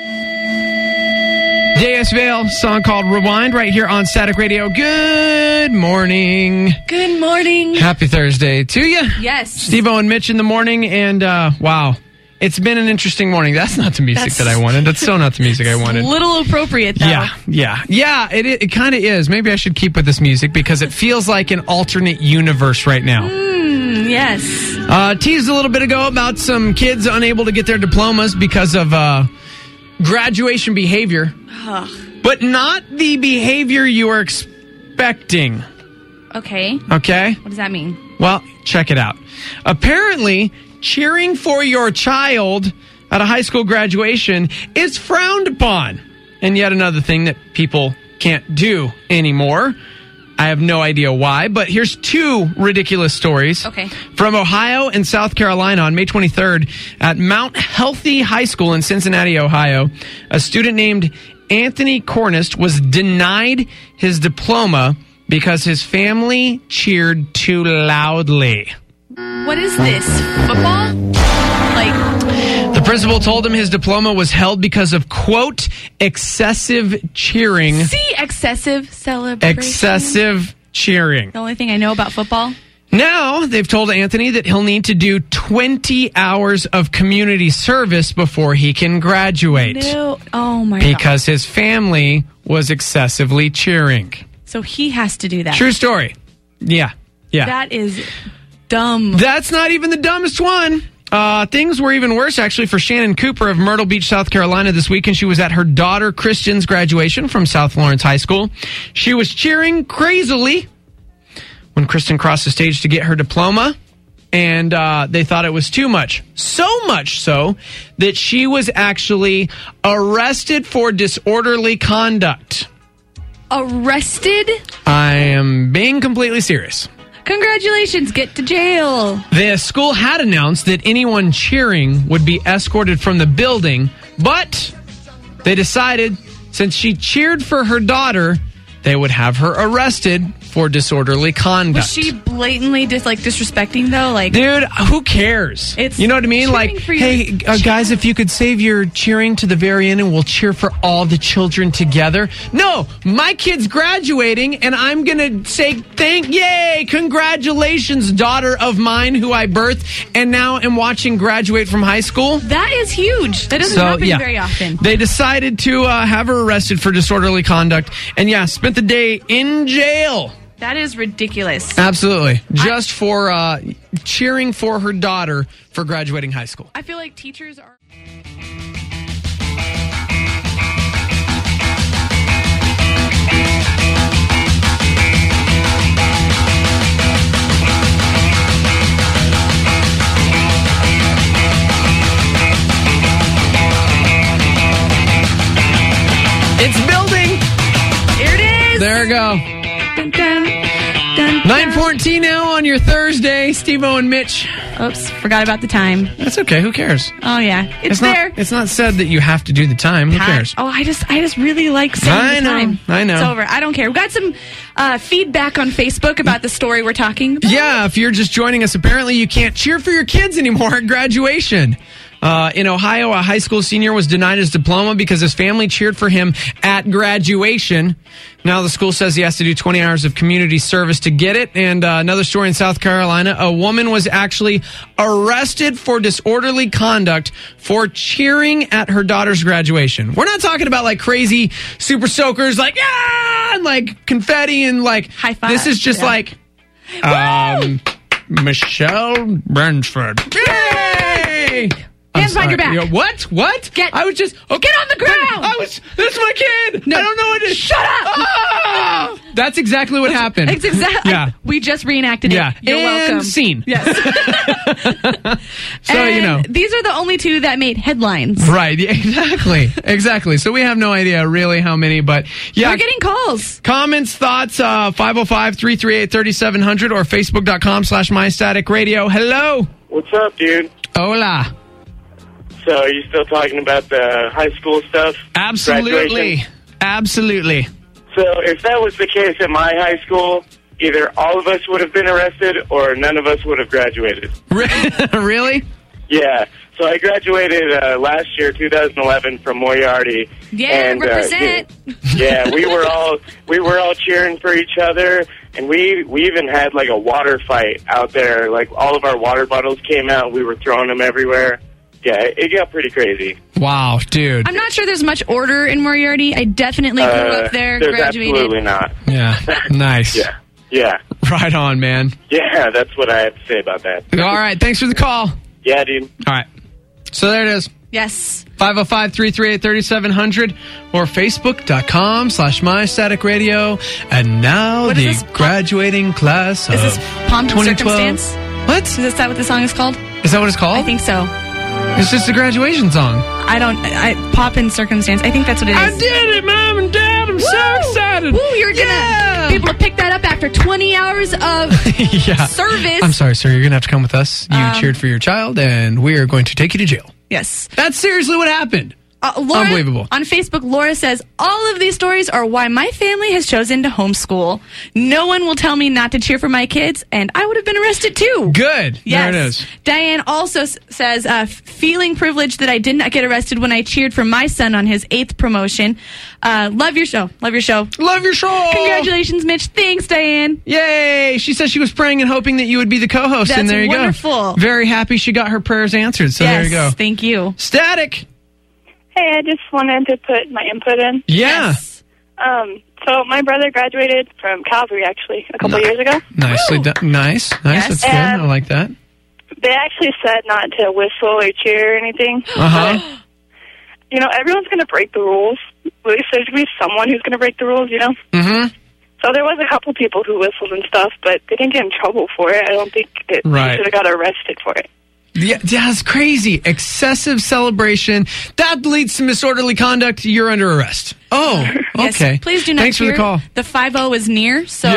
J S Vale, song called Rewind, right here on Static Radio. Good morning. Good morning. Happy Thursday to you. Yes. Steve-O and Mitch in the morning, and uh, wow. It's been an interesting morning. That's not the music That's- that I wanted. That's so not the music I wanted. A little appropriate, though. Yeah, yeah, yeah. It it, it kind of is. Maybe I should keep with this music because it feels like an alternate universe right now. Mm, yes. Uh, teased a little bit ago about some kids unable to get their diplomas because of uh, graduation behavior, Ugh. but not the behavior you are expecting. Okay. Okay. What does that mean? Well, check it out. Apparently, cheering for your child at a high school graduation is frowned upon. And yet another thing that people can't do anymore. I have no idea why, but here's two ridiculous stories. Okay. From Ohio and South Carolina on May twenty-third at Mount Healthy High School in Cincinnati, Ohio, a student named Anthony Cornist was denied his diploma because his family cheered too loudly. What is this? Football? Like, The principal told him his diploma was held because of, quote, excessive cheering. see excessive celebration. Excessive cheering. The only thing I know about football. Now, they've told Anthony that he'll need to do twenty hours of community service before he can graduate. No. Oh, my God. Because his family was excessively cheering. So he has to do that. True story. Yeah. Yeah. That is dumb. That's not even the dumbest one. Uh, things were even worse, actually, for Shannon Cooper of Myrtle Beach, South Carolina this weekend. She was at her daughter Christian's graduation from South Lawrence High School. She was cheering crazily when Kristen crossed the stage to get her diploma, and uh, they thought it was too much. So much so that she was actually arrested for disorderly conduct. Arrested? I am being completely serious. Congratulations, get to jail. The school had announced that anyone cheering would be escorted from the building, but they decided since she cheered for her daughter, they would have her arrested for disorderly conduct. Was she blatantly dis- like disrespecting though? Like, dude, who cares? It's you know what I mean? Like, cheering for your hey, uh, guys, if you could save your cheering to the very end and we'll cheer for all the children together. No, my kid's graduating and I'm going to say, thank, yay, congratulations, daughter of mine who I birthed and now am watching graduate from high school. that is huge. That doesn't So, happen yeah. very often. They decided to uh, have her arrested for disorderly conduct and, yeah, spent the day in jail. That is ridiculous. Absolutely. Just for uh, cheering for her daughter for graduating high school. I feel like teachers are... It's building. Here it is. There we go. Dun, dun, dun, dun. nine fourteen now on your Thursday. Steve-O and Mitch. Oops, forgot about the time. That's okay. Who cares? Oh, yeah. It's, It's there. not. It's not said that you have to do the time. Who Time. cares? Oh, I just I just really like saying I the know, time. I know. It's over. I don't care. We got some uh, feedback on Facebook about the story we're talking about. Yeah, if you're just joining us, apparently you can't cheer for your kids anymore at graduation. Uh, in Ohio, a high school senior was denied his diploma because his family cheered for him at graduation. Now the school says he has to do twenty hours of community service to get it. And uh, another story in South Carolina, a woman was actually arrested for disorderly conduct for cheering at her daughter's graduation. We're not talking about like crazy super soakers like, yeah, and like confetti and like, high five. This is just Yeah. like, um, Michelle Bransford. Yay! I'm Hands behind your sorry. back. You know, what? What? Get- I was just okay. Get on the ground. I was. This is my kid. No. I don't know what it is. Shut up. Ah! That's exactly what happened. It's exactly. Yeah. We just reenacted it. Yeah. You're and welcome. Scene. Yes. So And you know. these are the only two that made headlines. Right. Yeah, exactly. Exactly. So we have no idea really how many, but yeah. We're getting calls. Comments, thoughts, uh, five oh five, three three eight, three seven zero zero or facebook.com slash mystaticradio. Hello. What's up, dude? Hola. So, are you still talking about the high school stuff? Absolutely. Graduation? Absolutely. So, if that was the case at my high school, either all of us would have been arrested or none of us would have graduated. Really? Yeah. So, I graduated uh, last year, two thousand eleven, from Moriarty. Yeah, and, uh, represent. yeah, we were all we were all cheering for each other, and we we even had like a water fight out there. Like all of our water bottles came out, and we were throwing them everywhere. Yeah, it got pretty crazy. Wow, dude. I'm not sure there's much order in Moriarty. I definitely grew Uh, up there, there's graduated. absolutely not. Yeah. Nice. Yeah, yeah, Right on, man. yeah. That's what I have to say about that. All right. Thanks for the call. Yeah, dude. All right. So there it is. Yes. five oh five, three three eight, three seven zero zero or facebook.com slash mystaticradio. And now What is the this, Pom- graduating class Is of this Pomp and twenty twelve. Circumstance? What? Is this that what the song is called? Is that what it's called? I think so. It's just a graduation song. I don't. I, I Pop and Circumstance. I think that's what it is. I did it, Mom and Dad. I'm so excited. Woo, you're gonna Yeah. be able to pick that up after twenty hours of Yeah. service. I'm sorry, sir. You're going to have to come with us. You Um, cheered for your child, and we are going to take you to jail. Yes. That's seriously what happened. Uh, Laura, Unbelievable. On Facebook, Laura says, all of these stories are why my family has chosen to homeschool. No one will tell me not to cheer for my kids, and I would have been arrested too. Good. Yes. There it is. Diane also s- says, uh, feeling privileged that I did not get arrested when I cheered for my son on his eighth promotion. Uh, love your show. Love your show. Love your show. Congratulations, Mitch. Thanks, Diane. Yay. She said she was praying and hoping that you would be the co-host. That's and there you wonderful. go. Very happy she got her prayers answered. So yes, there you go. Thank you. Static. Hey, I just wanted to put my input in. Yeah. Yes. Um, so my brother graduated from Calvary actually a couple years ago. Nicely Woo. done. Nice. Nice. Yes. That's good. And- I like that. They actually said not to whistle or cheer or anything. Uh-huh. You know, everyone's going to break the rules. At least there's going to be someone who's going to break the rules, you know? Mm-hmm. So there was a couple people who whistled and stuff, but they didn't get in trouble for it. I don't think it, Right. they should have got arrested for it. Yeah, that's crazy. Excessive celebration. That leads to disorderly conduct. You're under arrest. Oh, Yes, okay. please do not Thanks cheer. for the call. The five oh is near, so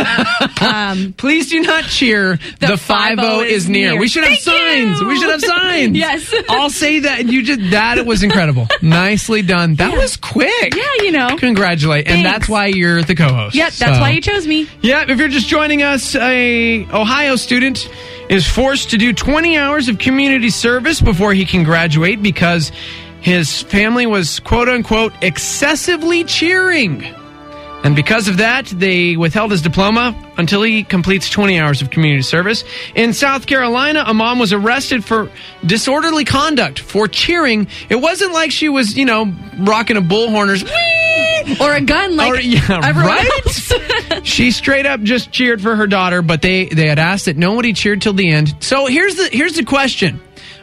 um, Please do not cheer. The, The five oh is near. We should have Thank signs. you. We should have signs. Yes. I'll say that. You just that was incredible. Nicely done. That was quick. yeah, you know. Congratulate. And Thanks. that's why you're the co-host. Yep, that's So- why you chose me. Yeah, if you're just joining us, a Ohio student is forced to do twenty hours of community service before he can graduate because his family was quote unquote excessively cheering. And because of that, they withheld his diploma until he completes twenty hours of community service. In South Carolina, a mom was arrested for disorderly conduct for cheering. It wasn't like she was, you know, rocking a bullhorner's Or a gun like Or- yeah, everyone right? else. She straight up just cheered for her daughter, but they they had asked that nobody cheered till the end. So here's the here's the question.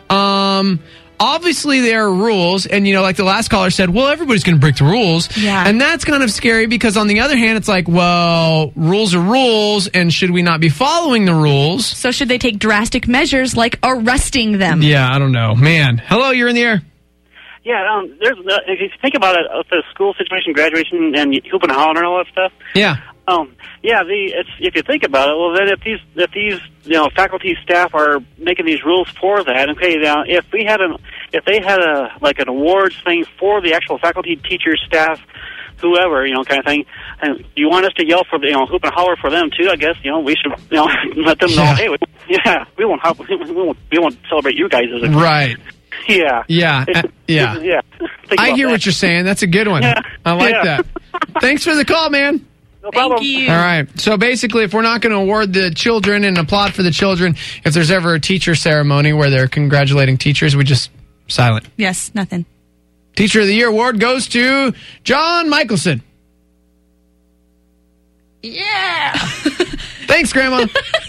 Um obviously there are rules, and you know, like the last caller said, well, everybody's going to break the rules. Yeah. And that's kind of scary because on the other hand, it's like, well, rules are rules, and should we not be following the rules? So should they take drastic measures like arresting them? Yeah, I don't know. Man. Hello, you're in the air. Yeah, um, there's uh, if you think about it, uh, the school situation, graduation, and hooping and hollering and all that stuff. Yeah. Um. Yeah. The it's if you think about it, well, then if these if these you know faculty staff are making these rules for that, okay, now if we had an if they had a like an awards thing for the actual faculty, teachers, staff, whoever, you know, kind of thing, and you want us to yell for the you know hoop and holler for them too? I guess you know we should you know let them know. Yeah. Hey, we, yeah, we won't hop, we won't we won't celebrate you guys as a Right. Yeah. Yeah. It's- uh, yeah. it's- yeah. Think I about hear that. what you're saying. That's a good one. Yeah. I like Yeah. that. Thanks for the call, man. No problem. Thank you. All right. So basically, if we're not going to award the children and applaud for the children, if there's ever a teacher ceremony where they're congratulating teachers, we just silent. Yes, nothing. Teacher of the Year award goes to John Michelson. Yeah. Thanks, Grandma.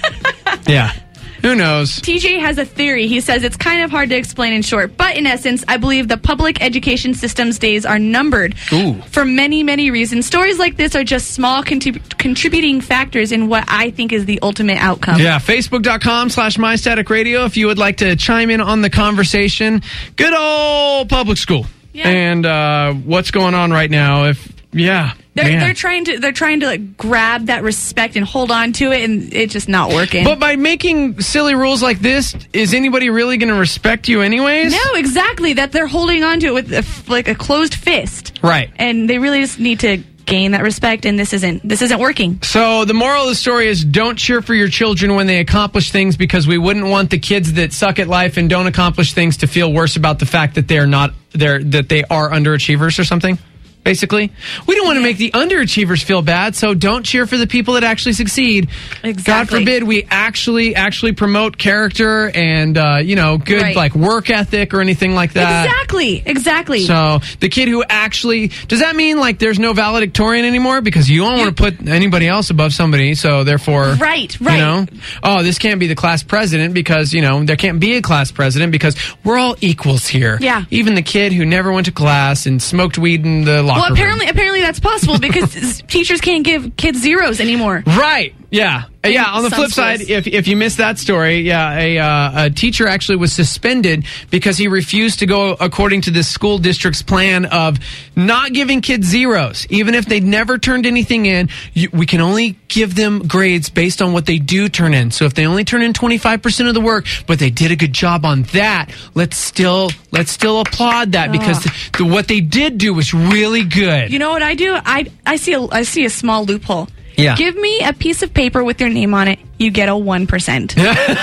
Yeah. Who knows? T J has a theory. He says it's kind of hard to explain in short, but in essence, I believe the public education system's days are numbered. Ooh. For many, many reasons. Stories like this are just small contrib- contributing factors in what I think is the ultimate outcome. Yeah, facebook.com slash mystaticradio if you would like to chime in on the conversation. Good old public school. Yeah. And uh, what's going on right now. If Yeah. They're, man. they're trying to they're trying to like grab that respect and hold on to it, and it's just not working. But by making silly rules like this, is anybody really going to respect you anyways? No, exactly. That they're holding on to it with a f like a closed fist, Right. and they really just need to gain that respect. And this isn't this isn't working. So the moral of the story is don't cheer for your children when they accomplish things, because we wouldn't want the kids that suck at life and don't accomplish things to feel worse about the fact that they're not they're that they are underachievers or something. Basically, we don't want to make the underachievers feel bad, so don't cheer for the people that actually succeed. Exactly. God forbid we actually actually promote character and uh, you know good Right. like work ethic or anything like that. Exactly, exactly. So the kid who actually does that mean like there's no valedictorian anymore, because you don't want to put anybody else above somebody, so therefore Right, right. you know, oh, this can't be the class president because you know there can't be a class president because we're all equals here. Yeah. Even the kid who never went to class and smoked weed in the locker well, room. apparently, apparently that's possible because teachers can't give kids zeros anymore. Right. Yeah. Uh, Yeah. On the some flip side, schools. if if you missed that story, yeah, a, uh, a teacher actually was suspended because he refused to go according to the school district's plan of not giving kids zeros, even if they'd never turned anything in. You, we can only give them grades based on what they do turn in. So if they only turn in twenty-five percent of the work, but they did a good job on that, let's still let's still applaud that because the, the, what they did do was really good. You know what I do? I I see a I see a small loophole. Yeah. Give me a piece of paper with your name on it. You get a one percent.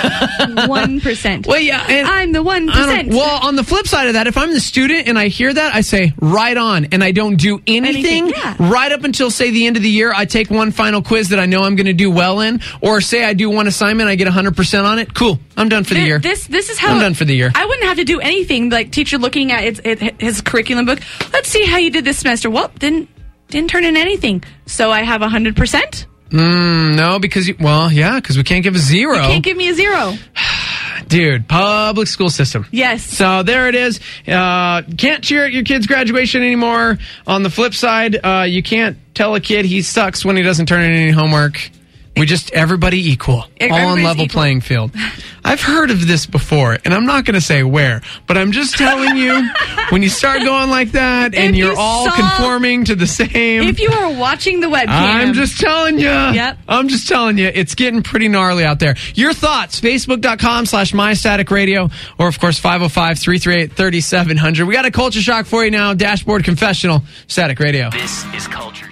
One percent. Well, yeah, and I'm the one I don't- percent. Well, on the flip side of that, if I'm the student and I hear that, I say, right on, and I don't do anything, Anything, yeah. right up until, say, the end of the year. I take one final quiz that I know I'm going to do well in, or say I do one assignment, I get one hundred percent on it. Cool, I'm done for the Thi- year. This this is how I'm done for the year. I wouldn't have to do anything. Like teacher looking at its, it, his curriculum book. Let's see how you did this semester. Well, didn't didn't turn in anything. So I have a hundred percent. Mm, no, because, you, well, yeah, because we can't give a zero. You can't give me a zero. Dude, public school system. Yes. So there it is. Uh, can't cheer at your kid's graduation anymore. On the flip side, uh, you can't tell a kid he sucks when he doesn't turn in any homework. We just, everybody equal. All on Everybody's level equal. playing field. I've heard of this before, and I'm not going to say where, but I'm just telling you, when you start going like that and If you're you all saw- conforming to the same. If you are watching the webcam, I'm just telling you. Yep. I'm just telling you. It's getting pretty gnarly out there. Your thoughts, facebook.com slash mystaticradio, or of course, five oh five, three three eight, three seven zero zero. We got a culture shock for you now. Dashboard Confessional, Static Radio. This is Culture.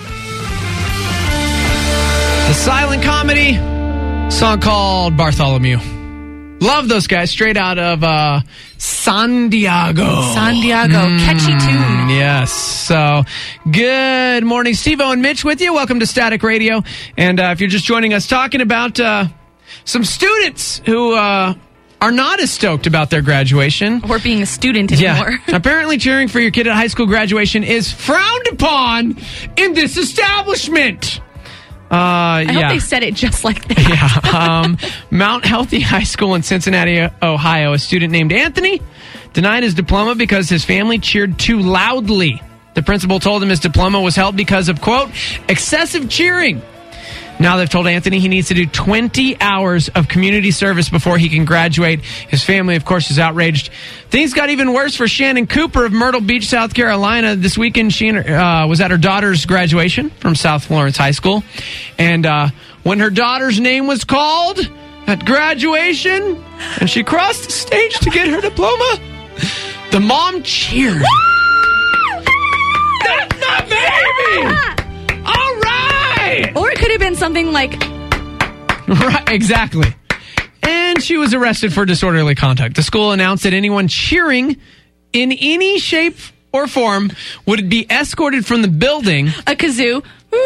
The silent comedy song called Bartholomew. Love those guys, straight out of uh, San Diego. San Diego, catchy tune. Yes. So, good morning. Steve-O and Mitch with you. Welcome to Static Radio. And uh, if you're just joining us, talking about uh, some students who uh, are not as stoked about their graduation. Or being a student anymore. Yeah. Apparently cheering for your kid at high school graduation is frowned upon in this establishment. Uh, I yeah. hope they said it just like that. Yeah. Um, Mount Healthy High School in Cincinnati, Ohio. A student named Anthony denied his diploma because his family cheered too loudly. The principal told him his diploma was held because of, quote, excessive cheering. Now they've told Anthony he needs to do twenty hours of community service before he can graduate. His family, of course, is outraged. Things got even worse for Shannon Cooper of Myrtle Beach, South Carolina. This weekend, she uh, was at her daughter's graduation from South Florence High School. And uh, when her daughter's name was called at graduation, and she crossed the stage to get her diploma, the mom cheered. That's my baby! All right! Or it could have been something like... Right, exactly. And she was arrested for disorderly conduct. The school announced that anyone cheering in any shape or form would be escorted from the building. A kazoo.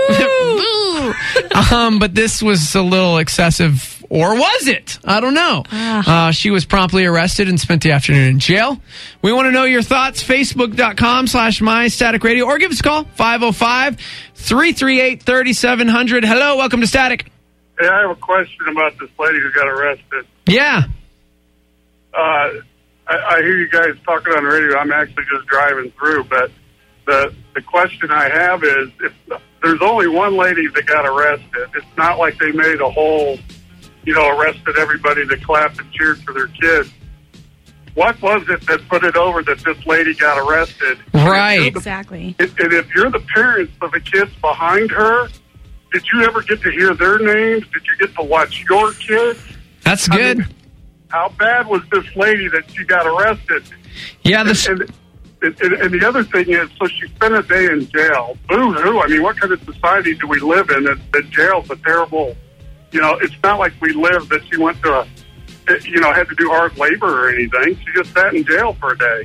um, but this was a little excessive, or was it? I don't know. Uh, she was promptly arrested and spent the afternoon in jail. We want to know your thoughts. Facebook.com slash My Static Radio, or give us a call, five oh five, three three eight, three seven zero zero. Hello, welcome to Static. Hey, I have a question about this lady who got arrested. Yeah. Uh, I, I hear you guys talking on the radio. I'm actually just driving through, but the the question I have is, if there's only one lady that got arrested, it's not like they made a whole, you know, arrested everybody that clapped and cheered for their kids. What was it that put it over that this lady got arrested? Right. The, exactly. And if you're the parents of the kids behind her, did you ever get to hear their names? Did you get to watch your kids? That's good. I mean, how bad was this lady that she got arrested? Yeah, this... And, and, and, and the other thing is, so she spent a day in jail. Boo-hoo. I mean, what kind of society do we live in that, that jail's a terrible... You know, it's not like we live that she went to a... You know, had to do hard labor or anything. She just sat in jail for a day.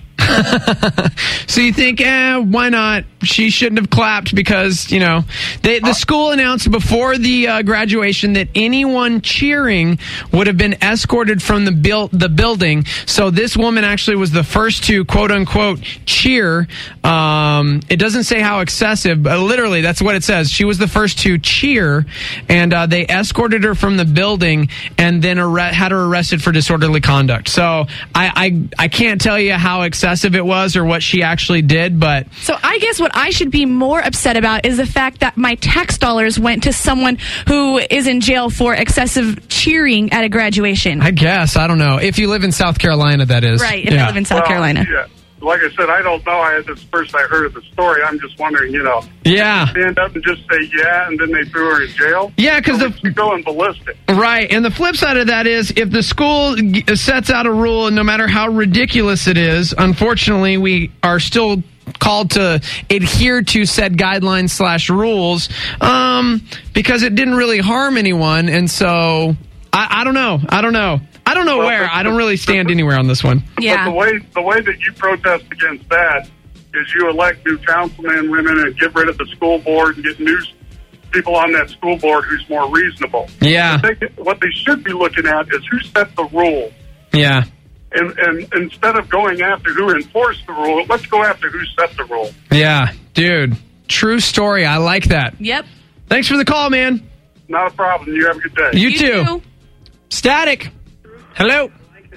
So you think, eh, why not? She shouldn't have clapped because, you know, they, the school announced before the uh, graduation that anyone cheering would have been escorted from the, build, the building. So this woman actually was the first to, quote unquote, cheer. Um, it doesn't say how excessive, but literally that's what it says. She was the first to cheer, and uh, they escorted her from the building and then arre- had her arrested for disorderly conduct. So I, I, I can't tell you how excessive it was or what she actually did, but so I guess what I should be more upset about is the fact that my tax dollars went to someone who is in jail for excessive cheering at a graduation. I guess I don't know if you live in South Carolina, that is right. If yeah. I live in South well, Carolina, yeah. Like I said, I don't know. I had this first I heard of the story. I'm just wondering, you know, yeah, stand up and just say yeah, and then they threw her in jail. Yeah, because the you're going ballistic, right? And the flip side of that is, if the school g- sets out a rule, and no matter how ridiculous it is, unfortunately, we are still called to adhere to said guidelines slash rules, um, because it didn't really harm anyone, and so I, I don't know, I don't know. I don't know well, where. I don't really stand anywhere on this one. Yeah. But the way the way that you protest against that is you elect new councilmen, women, and get rid of the school board and get new people on that school board who's more reasonable. Yeah. What they, what they should be looking at is who set the rule. Yeah. And, and instead of going after who enforced the rule, let's go after who set the rule. Yeah, dude. True story. I like that. Yep. Thanks for the call, man. Not a problem. You have a good day. You, you too. too. Static. Hello.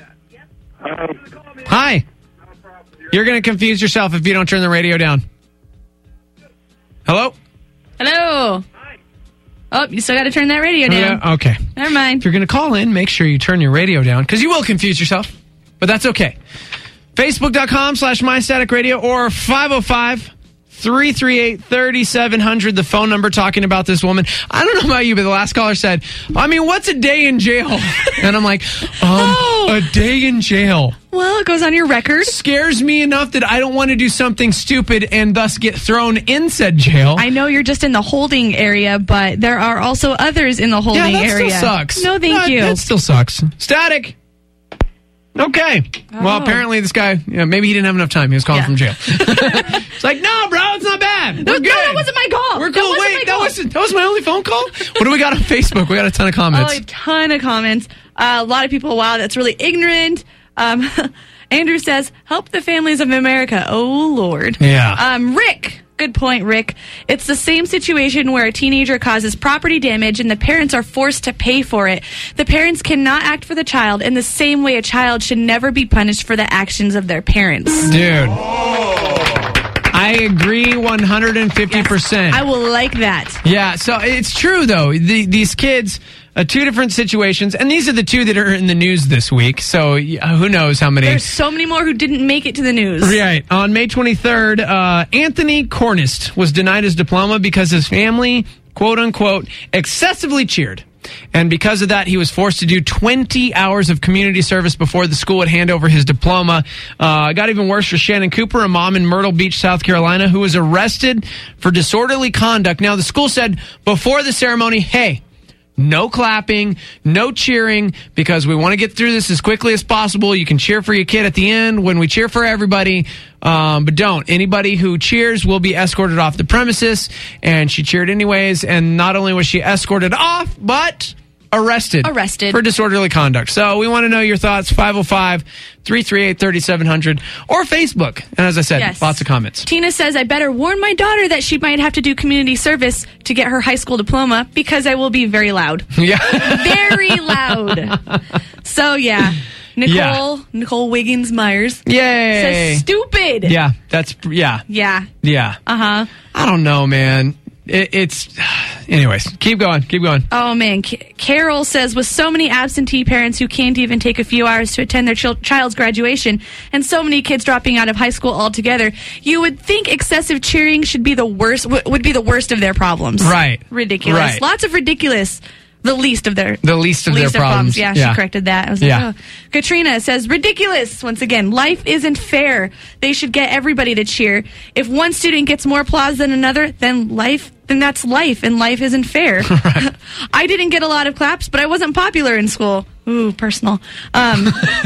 Um, Hi. You're going to confuse yourself if you don't turn the radio down. Hello? Hello. Oh, you still got to turn that radio down. Yeah, okay. Never mind. If you're going to call in, make sure you turn your radio down, because you will confuse yourself, but that's okay. Facebook.com slash My Static Radio or five oh five, three three eight, three seven zero zero, the phone number, talking about this woman. I don't know about you, but the last caller said, I mean, what's a day in jail? And I'm like, um, oh. a day in jail. Well, it goes on your record. Scares me enough that I don't want to do something stupid and thus get thrown in said jail. I know you're just in the holding area, but there are also others in the holding yeah, that area. Still sucks. No, thank no, you. That still sucks. Static. Okay. Oh. Well, apparently this guy, you know, maybe he didn't have enough time. He was calling yeah. from jail. It's like, no, bro, it's not bad. We're no, good. No, that wasn't my call. We're cool. That Wait, that was that was my only phone call? What do we got on Facebook? We got a ton of comments. Oh, a ton of comments. Uh, a lot of people, wow, that's really ignorant. Um, Andrew says, help the families of America. Oh, Lord. Yeah. Um, Rick. Good point, Rick. It's the same situation where a teenager causes property damage and the parents are forced to pay for it. The parents cannot act for the child in the same way a child should never be punished for the actions of their parents. Dude. I agree one hundred fifty percent. I will like that. Yeah, so it's true, though. The, these kids, uh, two different situations, and these are the two that are in the news this week, so uh, who knows how many. There's so many more who didn't make it to the news. Right. On May twenty-third, uh, Anthony Cornist was denied his diploma because his family, quote-unquote, excessively cheered. And because of that, he was forced to do twenty hours of community service before the school would hand over his diploma. Uh, it got even worse for Shannon Cooper, a mom in Myrtle Beach, South Carolina, who was arrested for disorderly conduct. Now, the school said before the ceremony, hey, no clapping, no cheering, because we want to get through this as quickly as possible. You can cheer for your kid at the end when we cheer for everybody, um, but don't. Anybody who cheers will be escorted off the premises, and she cheered anyways, and not only was she escorted off, but arrested. Arrested. For disorderly conduct. So we want to know your thoughts, five oh five, three three eight, three seven zero zero, or Facebook. And as I said, Yes. lots of comments. Tina says, I better warn my daughter that she might have to do community service to get her high school diploma because I will be very loud. Yeah. Very loud. So, yeah. Nicole, Yeah. Nicole Wiggins Myers Yay. says, stupid. Yeah, that's, yeah. Yeah. Yeah. Uh-huh. I don't know, man. It, it's, anyways, keep going, keep going. Oh, man. K- Carol says, with so many absentee parents who can't even take a few hours to attend their chil- child's graduation and so many kids dropping out of high school altogether, you would think excessive cheering should be the worst, w- would be the worst of their problems. Right. Ridiculous. Right. Lots of ridiculous. The least of their The least of their problems. Yeah, Yeah. she corrected that. I was Yeah. like, oh. Katrina says, ridiculous. Once again, life isn't fair. They should get everybody to cheer. If one student gets more applause than another, then life, then that's life, and life isn't fair. I didn't get a lot of claps, but I wasn't popular in school. Ooh, personal. Um,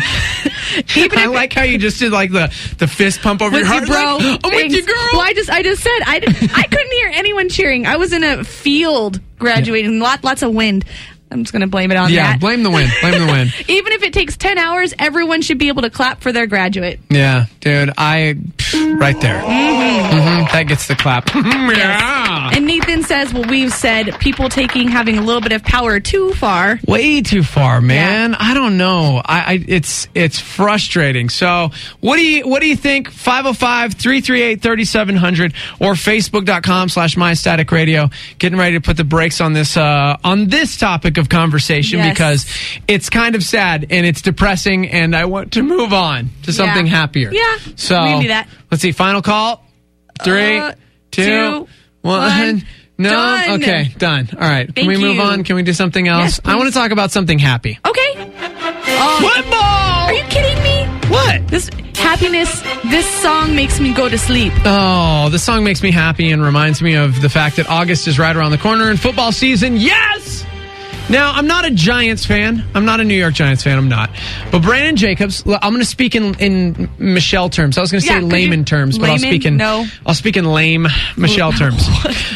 even I if like how you just did like the, the fist pump over with your you, heart. bro. Like, I'm with Thanks. you, girl. Well, I just, I just said I, didn't, I couldn't hear anyone cheering. I was in a field graduating, lot, lots of wind. I'm just going to blame it on Yeah, that. blame the wind. Blame the wind. Even if it takes ten hours, everyone should be able to clap for their graduate. Yeah, dude, I, right there. Mm-hmm. Mhm, that gets the clap. Yeah. And Nathan says, well, we've said people taking, having a little bit of power too far. Way too far, man. I don't know. I, I it's it's frustrating. So what do you what do you think? five oh five, three three eight, three seven zero zero or Facebook.com slash My Static Radio. Getting ready to put the brakes on this uh, on this topic of conversation Yes. because it's kind of sad and it's depressing and I want to move on to something Yeah. happier. Yeah, So we can do that. let's see. Final call. Three, Uh, two, two, one. one. No. Done. Okay. Done. All right. Can Thank we move you. on? Can we do something else? Yes, I want to talk about something happy. Okay. Oh, Football! Are you kidding me? What? This happiness, this song makes me go to sleep. Oh, the song makes me happy and reminds me of the fact that August is right around the corner in football season. Yes! Now, I'm not a Giants fan. I'm not a New York Giants fan. I'm not. But Brandon Jacobs, I'm going to speak in, in Michelle terms. I was going to say Yeah, could layman you- terms, but I'll layman? speak in No. I'll speak in lame Michelle terms.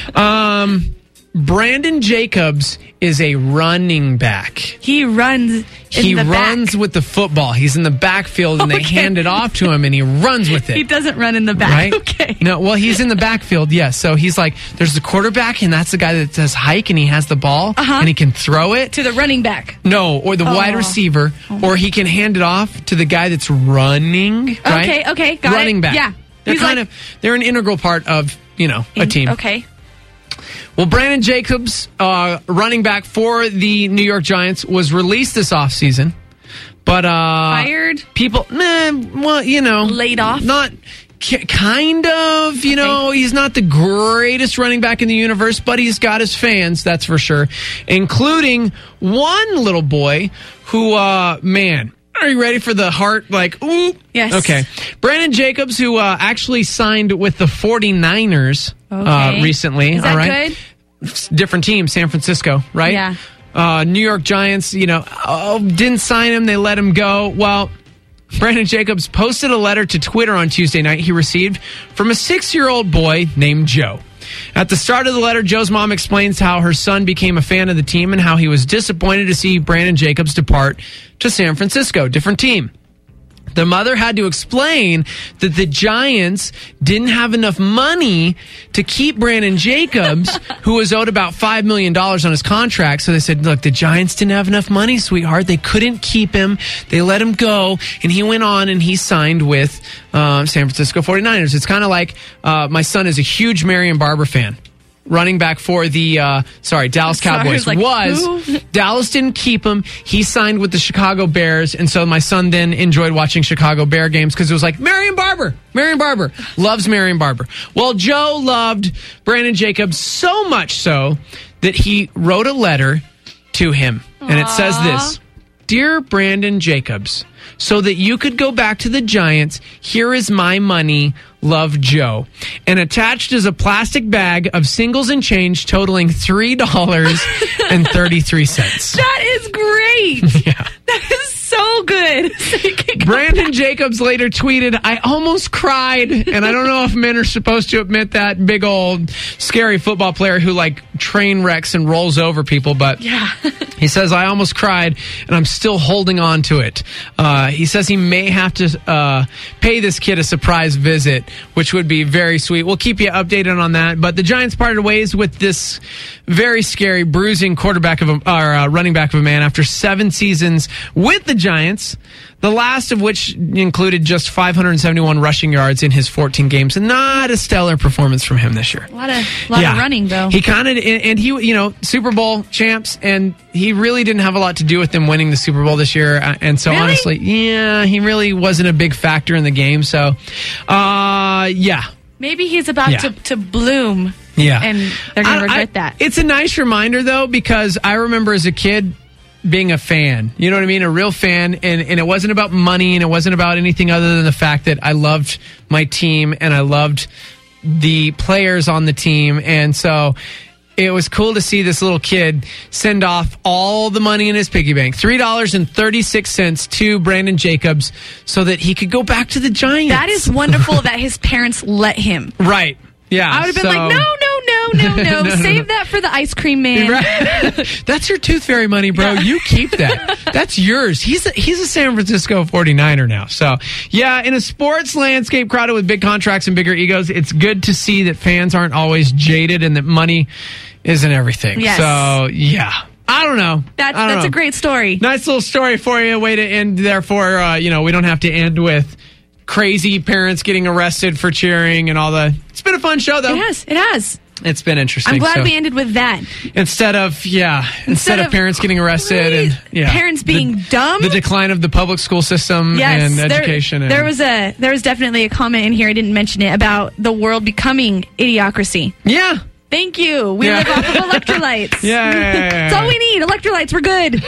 Um, Brandon Jacobs is a running back. He runs in He the runs back. with the football. He's in the backfield, and they Okay. hand it off to him, and he runs with it. He doesn't run in the back. Right? Okay. No, well, he's in the backfield, yes. So he's like, there's the quarterback, and that's the guy that says hike, and he has the ball, Uh-huh. and he can throw it. To the running back. No, or the Oh. wide receiver, or he can hand it off to the guy that's running. Right? Okay, okay, got it. running back. Yeah. They're He's kind like- of they're an integral part of you know a team. Okay. Well, Brandon Jacobs, uh, running back for the New York Giants, was released this offseason. But uh, Fired? people, nah, well, you know, Laid off? Not k- kind of, you know, he's not the greatest running back in the universe, but he's got his fans, that's for sure, including one little boy who, uh, man. Are you ready for the heart? Like, ooh. Yes. Okay. Brandon Jacobs, who uh, actually signed with the 49ers uh, Okay. recently. Is that all right? good? Different team, San Francisco, right? Yeah. Uh, New York Giants, you know, oh, didn't sign him. They let him go. Well, Brandon Jacobs posted a letter to Twitter on Tuesday night he received from a six-year-old boy named Joe. At the start of the letter, Joe's mom explains how her son became a fan of the team and how he was disappointed to see Brandon Jacobs depart to San Francisco, different team. The mother had to explain that the Giants didn't have enough money to keep Brandon Jacobs, who was owed about five million dollars on his contract. So they said, look, the Giants didn't have enough money, sweetheart. They couldn't keep him. They let him go. And he went on and he signed with uh, San Francisco forty-niners. It's kind of like uh, my son is a huge Marion Barber fan. Running back for the, uh, sorry, Dallas Sorry, Cowboys like, was. who? Dallas didn't keep him. He signed with the Chicago Bears. And so my son then enjoyed watching Chicago Bear games because it was like, Marion Barber, Marion Barber, loves Marion Barber. Well, Joe loved Brandon Jacobs so much so that he wrote a letter to him. And it says this, Dear Brandon Jacobs, so that you could go back to the Giants, here is my money. Love, Joe. And attached is a plastic bag of singles and change totaling three dollars and thirty-three cents. That is great. Yeah. That is so good. Brandon Jacobs later tweeted, I almost cried. And I don't know if men are supposed to admit that. Big old scary football player who like train wrecks and rolls over people. But yeah. He says, I almost cried and I'm still holding on to it. Uh, he says he may have to uh, pay this kid a surprise visit, which would be very sweet. We'll keep you updated on that. But the Giants parted ways with this very scary, bruising quarterback of a, or uh, running back of a man after seven seasons with the Giants, the last of which included just five hundred seventy-one rushing yards in his fourteen games. And not a stellar performance from him this year. A lot of, lot Yeah. of running, though. He kind of, and he, you know, Super Bowl champs, and he really didn't have a lot to do with them winning the Super Bowl this year. Uh, And so, Really? honestly, yeah, he really wasn't a big factor in the game. So, uh, yeah. Maybe he's about Yeah. to, to bloom. Yeah. And they're going I- to regret I- that. It's a nice reminder, though, because I remember as a kid being a fan. You know what I mean? A real fan. And, and it wasn't about money, and it wasn't about anything other than the fact that I loved my team and I loved the players on the team. And so it was cool to see this little kid send off all the money in his piggy bank, three dollars and thirty-six cents to Brandon Jacobs so that he could go back to the Giants. That is wonderful that his parents let him. Right. Yeah. I would have been so- like, no, no, no, no, no. No, no, Save no. that for the ice cream man. Right. That's your tooth fairy money, bro. You keep that. That's yours. He's a, he's a San Francisco forty-niner now. So, yeah, in a sports landscape crowded with big contracts and bigger egos, it's good to see that fans aren't always jaded and that money isn't everything. Yes. So, yeah. I don't know. That's, I don't that's know. a great story. Nice little story for you. Way to end. Therefore, uh, you know, we don't have to end with crazy parents getting arrested for cheering and all the. It's been a fun show, though. It has. It has. It's been interesting. I'm glad so. we ended with that. Instead of, yeah, instead, Instead of, of parents getting arrested and yeah, parents being the, dumb. the decline of the public school system Yes, and there- education. There, and, was a there was definitely a comment in here. I didn't mention it about the world becoming idiocracy. Yeah. Thank you. We Yeah. live off of electrolytes. Yeah, yeah, yeah, yeah, That's all we need. Electrolytes. We're good.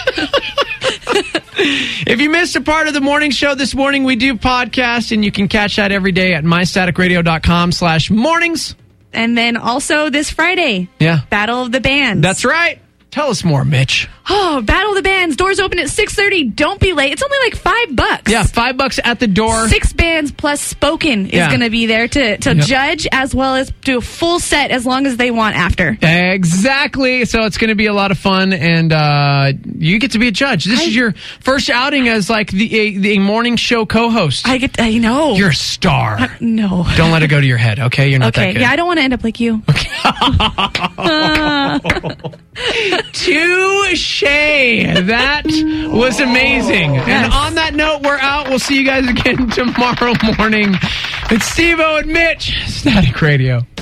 If you missed a part of the morning show this morning, we do podcast, and you can catch that every day at my static radio dot com slash mornings. And then also this Friday, Yeah. Battle of the Bands. That's right. Tell us more, Mitch. Oh, Battle of the Bands. Doors open at six thirty. Don't be late. It's only like five bucks. Yeah, five bucks at the door. Six bands plus Spoken is Yeah. going to be there to, to Yep. judge as well as do a full set as long as they want after. Exactly. So it's going to be a lot of fun, and uh, you get to be a judge. This is your first outing as like the a, the morning show co-host. I get. I know. You're a star. I- no. Don't let it go to your head, okay? You're not Okay. that good. Yeah, I don't want to end up like you. Uh, Touche. That was amazing. Yes. And on that note, we're out. We'll see you guys again tomorrow morning. It's Steve-O and Mitch, Static Radio.